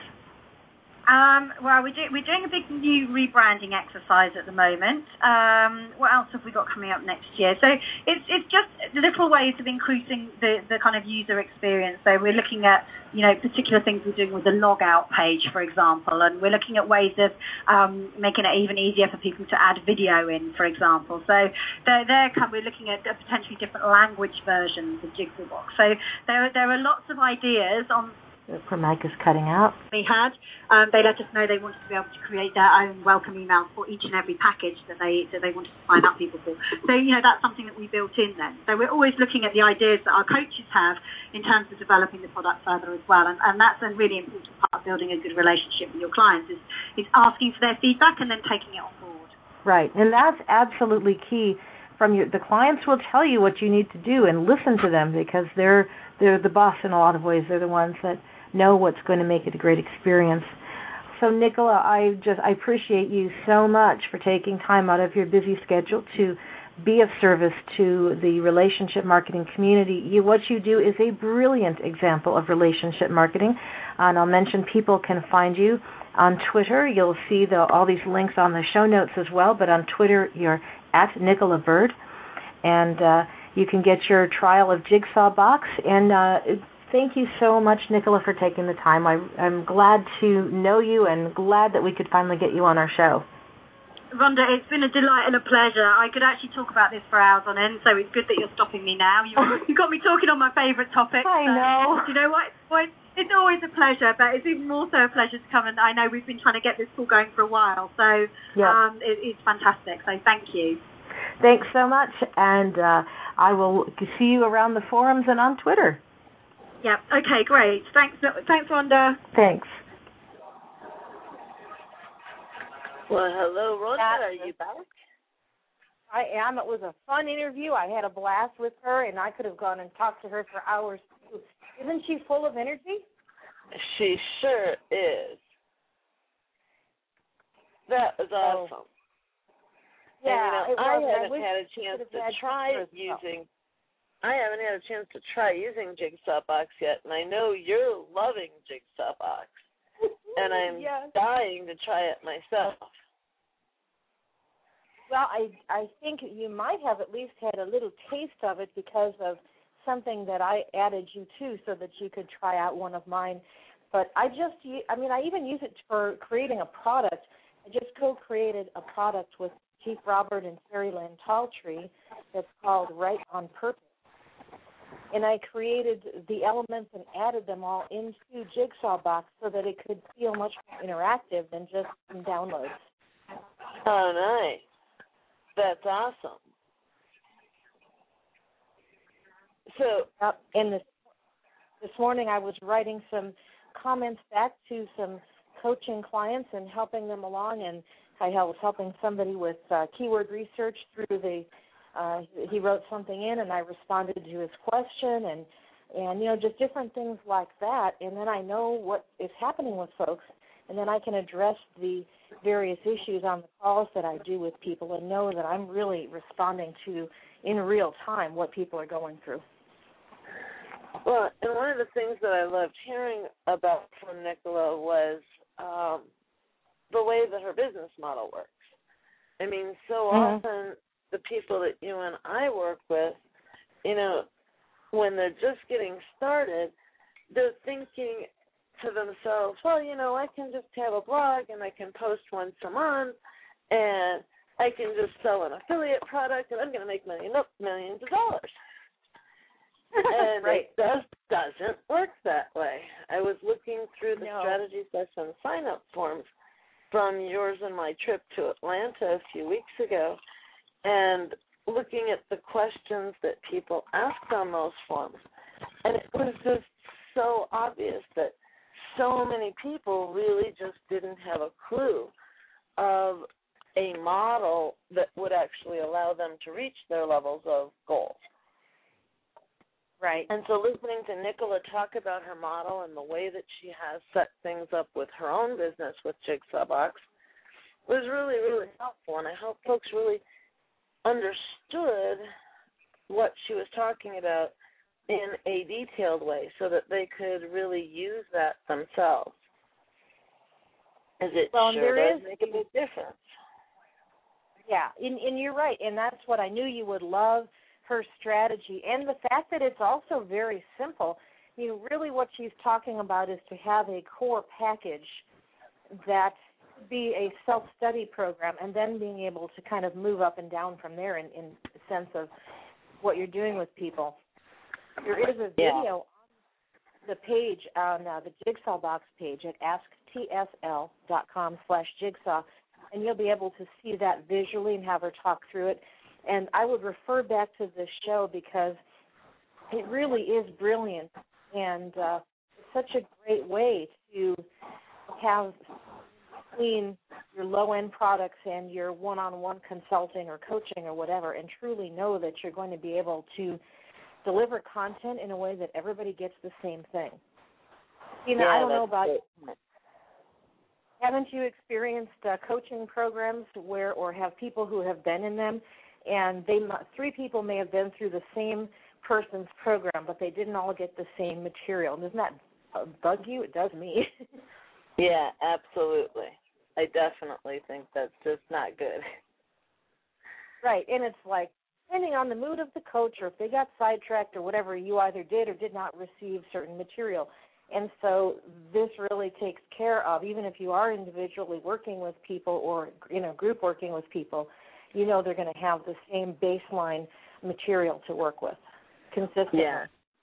Speaker 1: Um, well, we're, do, we're doing a big new rebranding exercise at the moment. Um, what else have we got coming up next year? So it's it's just little ways of increasing the, the kind of user experience. So we're looking at, you know, particular things we're doing with the log out page, for example, and we're looking at ways of um, making it even easier for people to add video in, for example. So they're, they're, we're looking at potentially different language versions of Jigsaw Box. So there, there are lots of ideas on.
Speaker 2: Her mic is cutting out.
Speaker 1: We had. Um, they let us know they wanted to be able to create their own welcome emails for each and every package that they that they wanted to sign up people for. So, you know, that's something that we built in then. So we're always looking at the ideas that our coaches have in terms of developing the product further as well. And, and that's a really important part of building a good relationship with your clients is, is asking for their feedback and then taking it on board.
Speaker 2: Right. And that's absolutely key. From your, the clients will tell you what you need to do and listen to them because they're they're the boss in a lot of ways. They're the ones that know what's going to make it a great experience. So, Nicola, I just I appreciate you so much for taking time out of your busy schedule to be of service to the relationship marketing community. You, what you do is a brilliant example of relationship marketing. And I'll mention people can find you on Twitter. You'll see the, all these links on the show notes as well, but on Twitter you're at Nicola Bird. And uh, you can get your trial of Jigsaw Box. And uh, thank you so much, Nicola, for taking the time. I, I'm glad to know you and glad that we could finally get you on our show.
Speaker 1: Rhonda, it's been a delight and a pleasure. I could actually talk about this for hours on end, so it's good that you're stopping me now. You, you got me talking on my favourite topic.
Speaker 2: I
Speaker 1: so,
Speaker 2: know.
Speaker 1: Do you know what? Well, it's always a pleasure, but it's even more so a pleasure to come, and I know we've been trying to get this call going for a while, so
Speaker 2: yep.
Speaker 1: um, it, it's fantastic. So thank you.
Speaker 2: Thanks so much, and uh, I will see you around the forums and on Twitter.
Speaker 1: Yep. Okay, great. Thanks, thanks, Rhonda.
Speaker 2: Thanks.
Speaker 3: Well, hello, Rhonda. Are you back?
Speaker 4: I am. It was a fun interview. I had a blast with her, and I could have gone and talked to her for hours, too. Isn't she full of energy?
Speaker 3: She sure is. That was awesome.
Speaker 4: Oh. Yeah,
Speaker 3: and, you know,
Speaker 4: it was,
Speaker 3: I haven't
Speaker 4: I
Speaker 3: had a chance to try using. I haven't had a chance to try using Jigsaw Box yet, and I know you're loving Jigsaw Box, and I'm
Speaker 4: yes.
Speaker 3: dying to try it myself.
Speaker 4: Well, I I think you might have at least had a little taste of it because of something that I added you to so that you could try out one of mine. But I just, I mean, I even use it for creating a product. I just co-created a product with Chief Robert and Terry Lynn Talltree that's called Right on Purpose. And I created the elements and added them all into Jigsaw Box so that it could feel much more interactive than just some downloads.
Speaker 3: Oh, nice. That's awesome. So,
Speaker 4: uh, and this, this morning I was writing some comments back to some coaching clients and helping them along, and I was helping somebody with uh, keyword research through the, uh, he wrote something in and I responded to his question and, and, you know, just different things like that. And then I know what is happening with folks, and then I can address the various issues on the calls that I do with people and know that I'm really responding to in real time what people are going through.
Speaker 3: Well, and one of the things that I loved hearing about from Nicola was um, the way that her business model works. I mean, so
Speaker 4: mm-hmm.
Speaker 3: often the people that you and I work with, you know, when they're just getting started, they're thinking to themselves, well, you know, I can just have a blog and I can post once a month and I can just sell an affiliate product and I'm going to make million, millions of dollars. And
Speaker 4: right.
Speaker 3: it just doesn't work that way. I was looking through the
Speaker 4: no.
Speaker 3: strategy session sign-up forms from yours and my trip to Atlanta a few weeks ago and looking at the questions that people asked on those forms. And it was just so obvious that so many people really just didn't have a clue of a model that would actually allow them to reach their levels of goals.
Speaker 4: Right.
Speaker 3: And so listening to Nicola talk about her model and the way that she has set things up with her own business with Jigsaw Box was really, really helpful. And I hope folks really understood what she was talking about in a detailed way so that they could really use that themselves. As it
Speaker 4: well,
Speaker 3: sure
Speaker 4: there
Speaker 3: does
Speaker 4: is,
Speaker 3: make a big difference.
Speaker 4: Yeah, and, and you're right, and that's what I knew you would love, her strategy, and the fact that it's also very simple. You know, really what she's talking about is to have a core package that be a self-study program and then being able to kind of move up and down from there in, in the sense of what you're doing with people. There is a video
Speaker 3: yeah.
Speaker 4: on the page, on uh, the Jigsaw Box page at asktsl.com slash jigsaw, and you'll be able to see that visually and have her talk through it. And I would refer back to this show because it really is brilliant and uh, such a great way to have between your low-end products and your one-on-one consulting or coaching or whatever and truly know that you're going to be able to deliver content in a way that everybody gets the same thing. You know,
Speaker 3: yeah,
Speaker 4: I don't know about
Speaker 3: great.
Speaker 4: Haven't you experienced uh, coaching programs where, or have people who have been in them, and they three people may have been through the same person's program, but they didn't all get the same material? Doesn't that bug you? It does me.
Speaker 3: Yeah, absolutely. I definitely think that's just not good.
Speaker 4: Right, and it's like, depending on the mood of the coach or if they got sidetracked or whatever, you either did or did not receive certain material. And so this really takes care of, even if you are individually working with people or in a group working with people, you know they're going to have the same baseline material to work with consistently.
Speaker 3: Yeah,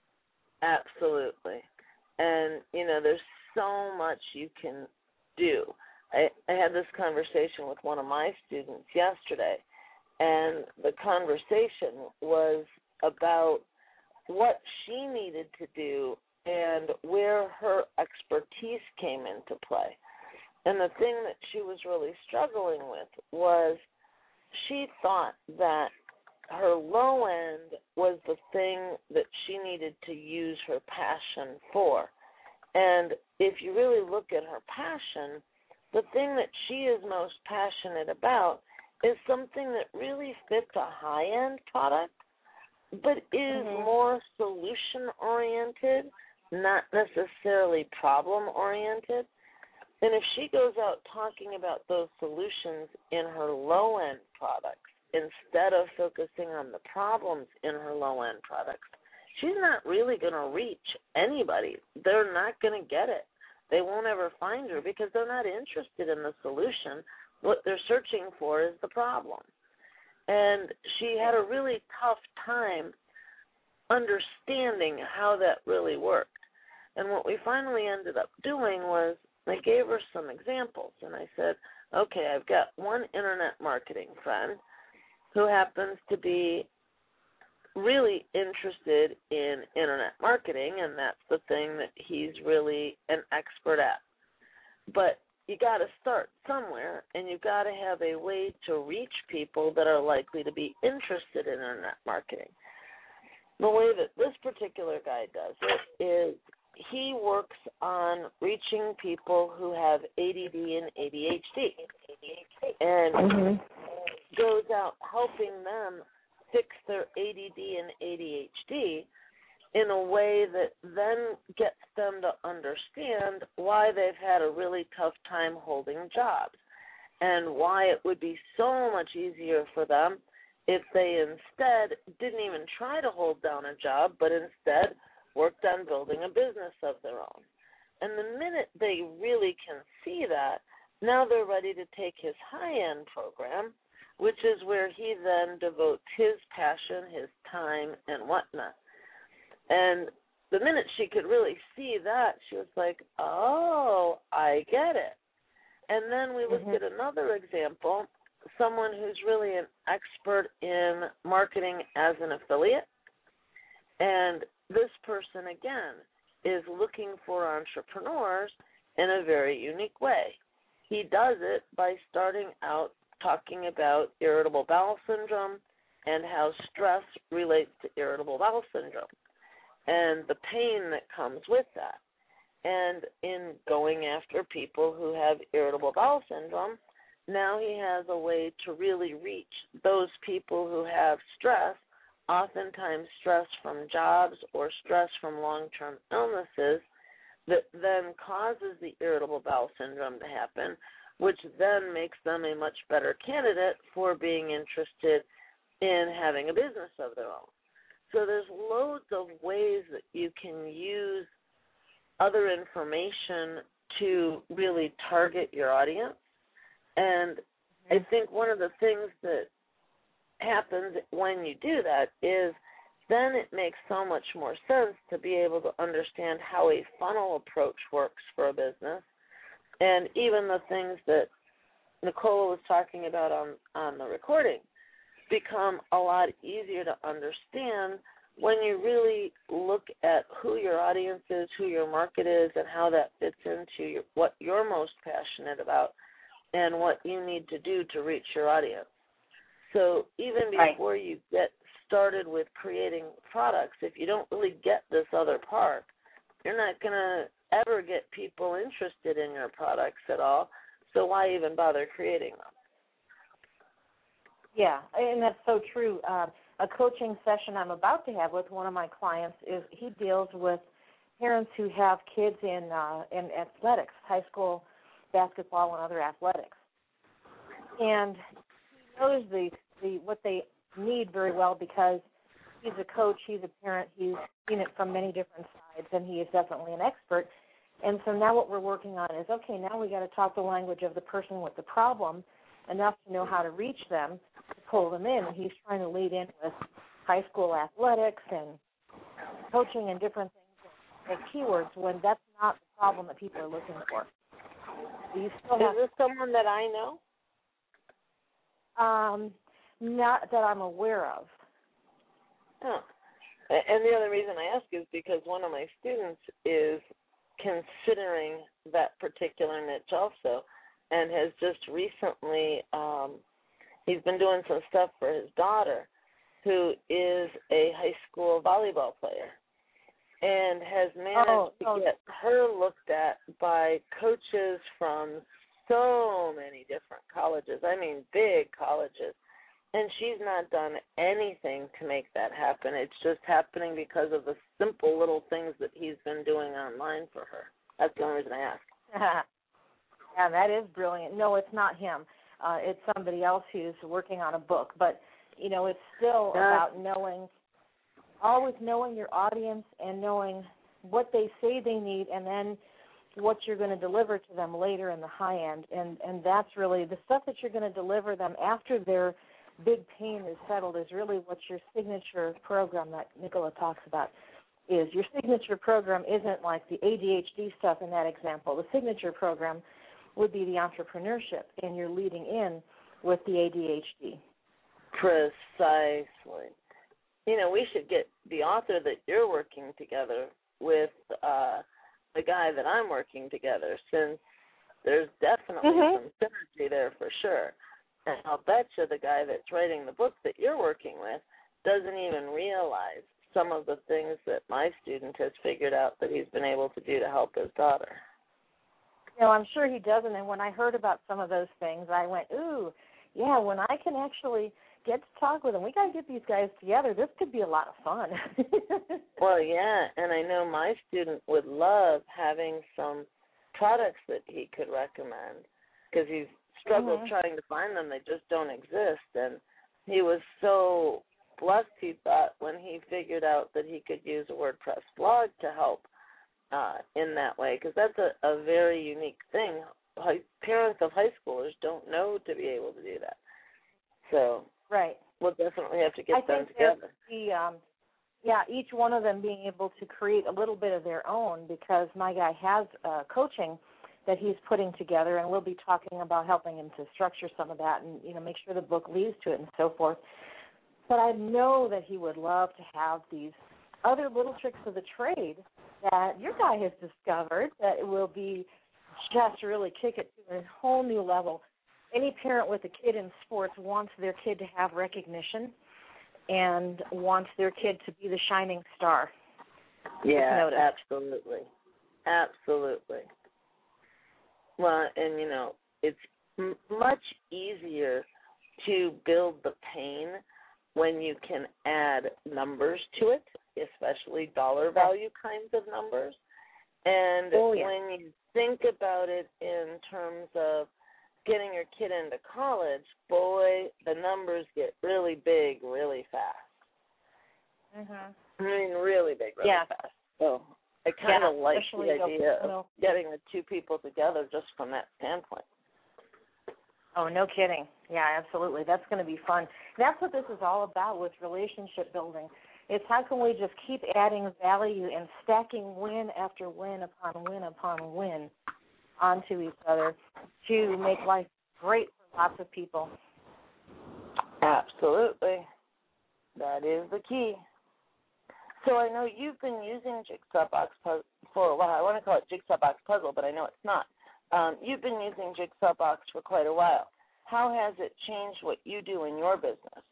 Speaker 3: absolutely. And, you know, there's so much you can do. I, I had this conversation with one of my students yesterday, and the conversation was about what she needed to do and where her expertise came into play. And the thing that she was really struggling with was she thought that her low end was the thing that she needed to use her passion for. And if you really look at her passion, the thing that she is most passionate about is something that really fits a high-end product, but is mm-hmm. more solution-oriented, not necessarily problem-oriented. And if she goes out talking about those solutions in her low-end products instead of focusing on the problems in her low-end products, she's not really going to reach anybody. They're not going to get it. They won't ever find her because they're not interested in the solution. What they're searching for is the problem. And she had a really tough time understanding how that really worked. And what we finally ended up doing was I gave her some examples. And I said, okay, I've got one internet marketing friend who happens to be really interested in internet marketing, and that's the thing that he's really an expert at. But you got to start somewhere, and you got to have a way to reach people that are likely to be interested in internet marketing. The way that this particular guy does it is he works on reaching people who have A D D and A D H D, and mm-hmm. goes out helping them fix their A D D and A D H D in a way that then gets them to understand why they've had a really tough time holding jobs and why it would be so much easier for them if they instead didn't even try to hold down a job, but instead worked on building a business of their own. And the minute they really can see that, now they're ready to take his high-end program, which is where he then devotes his passion, his time, and whatnot. And the minute she could really see that, she was like, oh, I get it. And then we looked mm-hmm. at another example, someone who's really an expert in marketing as an affiliate. And this person, again, is looking for entrepreneurs in a very unique way. He does it by starting out talking about irritable bowel syndrome and how stress relates to irritable bowel syndrome and the pain that comes with that. And in going after people who have irritable bowel syndrome, now he has a way to really reach those people who have stress, oftentimes stress from jobs or stress from long-term illnesses, that then causes the irritable bowel syndrome to happen, which then makes them a much better candidate for being interested in having a business of their own. So there's loads of ways that you can use other information to really target your audience. And I think one of the things that happens when you do that is then it makes so much more sense to be able to understand how a funnel approach works for a business. And even the things that Nicola was talking about on, on the recording become a lot easier to understand when you really look at who your audience is, who your market is, and how that fits into your, what you're most passionate about and what you need to do to reach your audience. So even before right. you get started with creating products, if you don't really get this other part, you're not going to ever get people interested in your products at all, so why even bother creating them?
Speaker 4: Yeah, and that's so true. Uh, a coaching session I'm about to have with one of my clients is he deals with parents who have kids in uh, in athletics, high school basketball and other athletics, and he knows the the what they need very well because he's a coach, he's a parent, he's seen it from many different sides, and he is definitely an expert. And so now what we're working on is, okay, now we got to talk the language of the person with the problem enough to know how to reach them, to pull them in. And he's trying to lead in with high school athletics and coaching and different things and keywords when that's not the problem that people are looking for. So you still have,
Speaker 3: is this someone that I know?
Speaker 4: Um, not that I'm aware of.
Speaker 3: Oh. And the other reason I ask is because one of my students is considering that particular niche also, and has just recently, um, he's been doing some stuff for his daughter, who is a high school volleyball player, and has managed oh, to oh. get her looked at by coaches from so many different colleges, I mean big colleges, and she's not done anything to make that happen. It's just happening because of the simple little things that he's been doing online for her. That's the only reason I ask.
Speaker 4: Yeah, that is brilliant. No, it's not him. Uh, it's somebody else who's working on a book. But, you know, it's still yeah. about knowing, always knowing your audience and knowing what they say they need and then what you're going to deliver to them later in the high end. And, and that's really the stuff that you're going to deliver them after their big pain is settled is really what your signature program that Nicola talks about is. Your signature program isn't like the A D H D stuff in that example. The signature program would be the entrepreneurship, and you're leading in with the A D H D.
Speaker 3: Precisely. You know, we should get the author that you're working together with uh, the guy that I'm working together, since there's definitely mm-hmm. some synergy there for sure. And I'll bet you the guy that's writing the book that you're working with doesn't even realize some of the things that my student has figured out that he's been able to do to help his daughter.
Speaker 4: You know, I'm sure he doesn't. And when I heard about some of those things, I went, ooh, yeah, when I can actually get to talk with them, we got to get these guys together. This could be a lot of fun.
Speaker 3: Well, yeah, and I know my student would love having some products that he could recommend because he's struggled mm-hmm. trying to find them. They just don't exist. And he was so blessed, he thought, when he figured out that he could use a WordPress blog to help uh, in that way, because that's a, a very unique thing. High, parents of high schoolers don't know to be able to do that. So
Speaker 4: right.
Speaker 3: we'll definitely have to get
Speaker 4: I
Speaker 3: them
Speaker 4: think
Speaker 3: together.
Speaker 4: The, um, yeah, each one of them being able to create a little bit of their own, because my guy has uh, coaching that he's putting together, and we'll be talking about helping him to structure some of that and, you know, make sure the book leads to it and so forth. But I know that he would love to have these other little tricks of the trade that your guy has discovered that will be just really kick it to a whole new level. Any parent with a kid in sports wants their kid to have recognition and wants their kid to be the shining star.
Speaker 3: Yeah, absolutely. Absolutely. Well, and, you know, it's m- much easier to build the pain when you can add numbers to it, especially dollar value kinds of numbers. And
Speaker 4: oh, yeah.
Speaker 3: when you think about it in terms of getting your kid into college, boy, the numbers get really big really fast.
Speaker 4: Mm-hmm.
Speaker 3: I mean, really big really
Speaker 4: yeah.
Speaker 3: fast. So I kind of
Speaker 4: yeah,
Speaker 3: like the idea
Speaker 4: the,
Speaker 3: of getting the two people together just from that standpoint.
Speaker 4: Oh, no kidding. Yeah, absolutely. That's going to be fun. That's what this is all about with relationship building. It's how can we just keep adding value and stacking win after win upon win upon win onto each other to make life great for lots of people.
Speaker 3: Absolutely. That is the key. So I know you've been using Jigsaw Box Puzzle for a while. I want to call it Jigsaw Box Puzzle, but I know it's not. Um, you've been using Jigsaw Box for quite a while. How has it changed what you do in your business?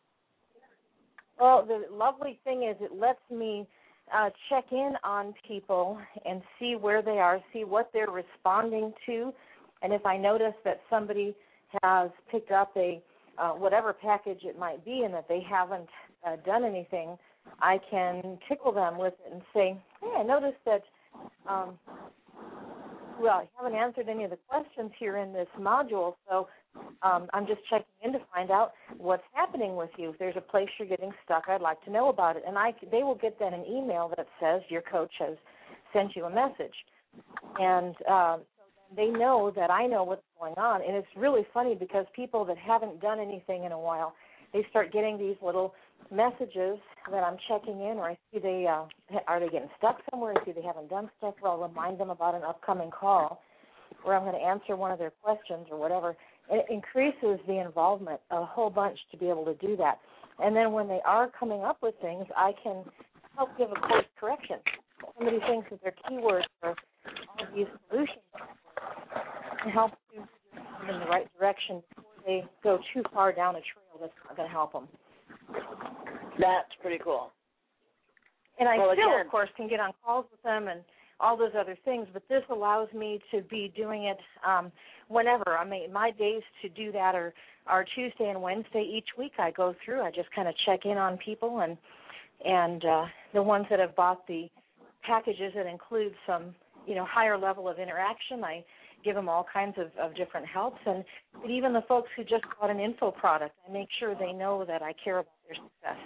Speaker 4: Well, the lovely thing is it lets me uh, check in on people and see where they are, see what they're responding to, and if I notice that somebody has picked up a uh, whatever package it might be and that they haven't uh, done anything, I can tickle them with it and say, hey, I noticed that um, well, you haven't answered any of the questions here in this module, so um, I'm just checking in to find out what's happening with you. If there's a place you're getting stuck, I'd like to know about it. And I, they will get then an email that says your coach has sent you a message. And um, so then they know that I know what's going on. And it's really funny because people that haven't done anything in a while, they start getting these little messages that I'm checking in, or I see they uh, are they getting stuck somewhere, I see they haven't done stuff, or I'll remind them about an upcoming call where I'm going to answer one of their questions or whatever. It increases the involvement a whole bunch to be able to do that. And then when they are coming up with things, I can help give a course correction. Somebody thinks that their keywords are all of these solutions and help to move in the right direction before they go too far down a trail that's not going to help them.
Speaker 3: That's pretty cool.
Speaker 4: And I
Speaker 3: well,
Speaker 4: still,
Speaker 3: again,
Speaker 4: of course, can get on calls with them and all those other things, but this allows me to be doing it um, whenever. I mean, my days to do that are, are Tuesday and Wednesday each week. I go through. I just kind of check in on people, and and uh, the ones that have bought the packages that include some, you know, higher level of interaction, I give them all kinds of, of different helps. And even the folks who just bought an info product, I make sure they know that I care about their success.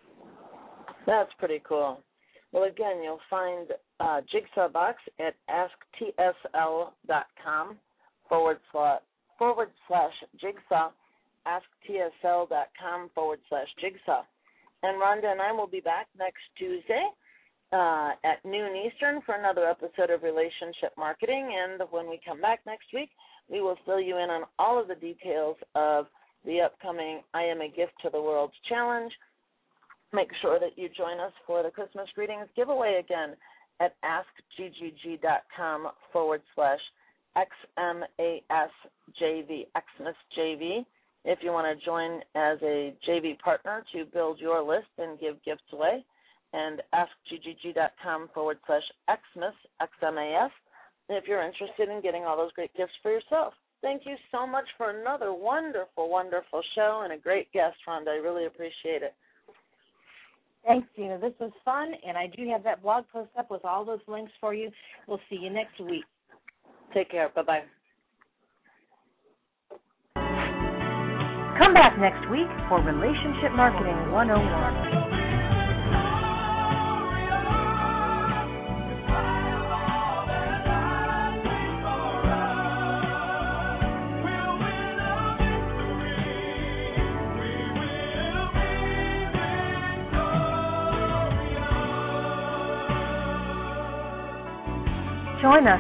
Speaker 3: That's pretty cool. Well, again, you'll find uh, Jigsaw Box at asktsl.com forward slash, forward slash jigsaw, asktsl.com forward slash jigsaw. And Rhonda and I will be back next Tuesday uh, at noon Eastern for another episode of Relationship Marketing. And when we come back next week, we will fill you in on all of the details of the upcoming I Am a Gift to the World Challenge. Make sure that you join us for the Christmas Greetings giveaway again at askggg.com forward slash XMASJV, XMASJV. If you want to join as a J V partner to build your list and give gifts away, and askggg.com forward slash XMAS, X M A S, if you're interested in getting all those great gifts for yourself. Thank you so much for another wonderful, wonderful show and a great guest, Rhonda. I really appreciate it.
Speaker 4: Thanks, Gina. This was fun, and I do have that blog post up with all those links for you. We'll see you next week.
Speaker 3: Take care. Bye-bye.
Speaker 2: Come back next week for Relationship Marketing one oh one. Join us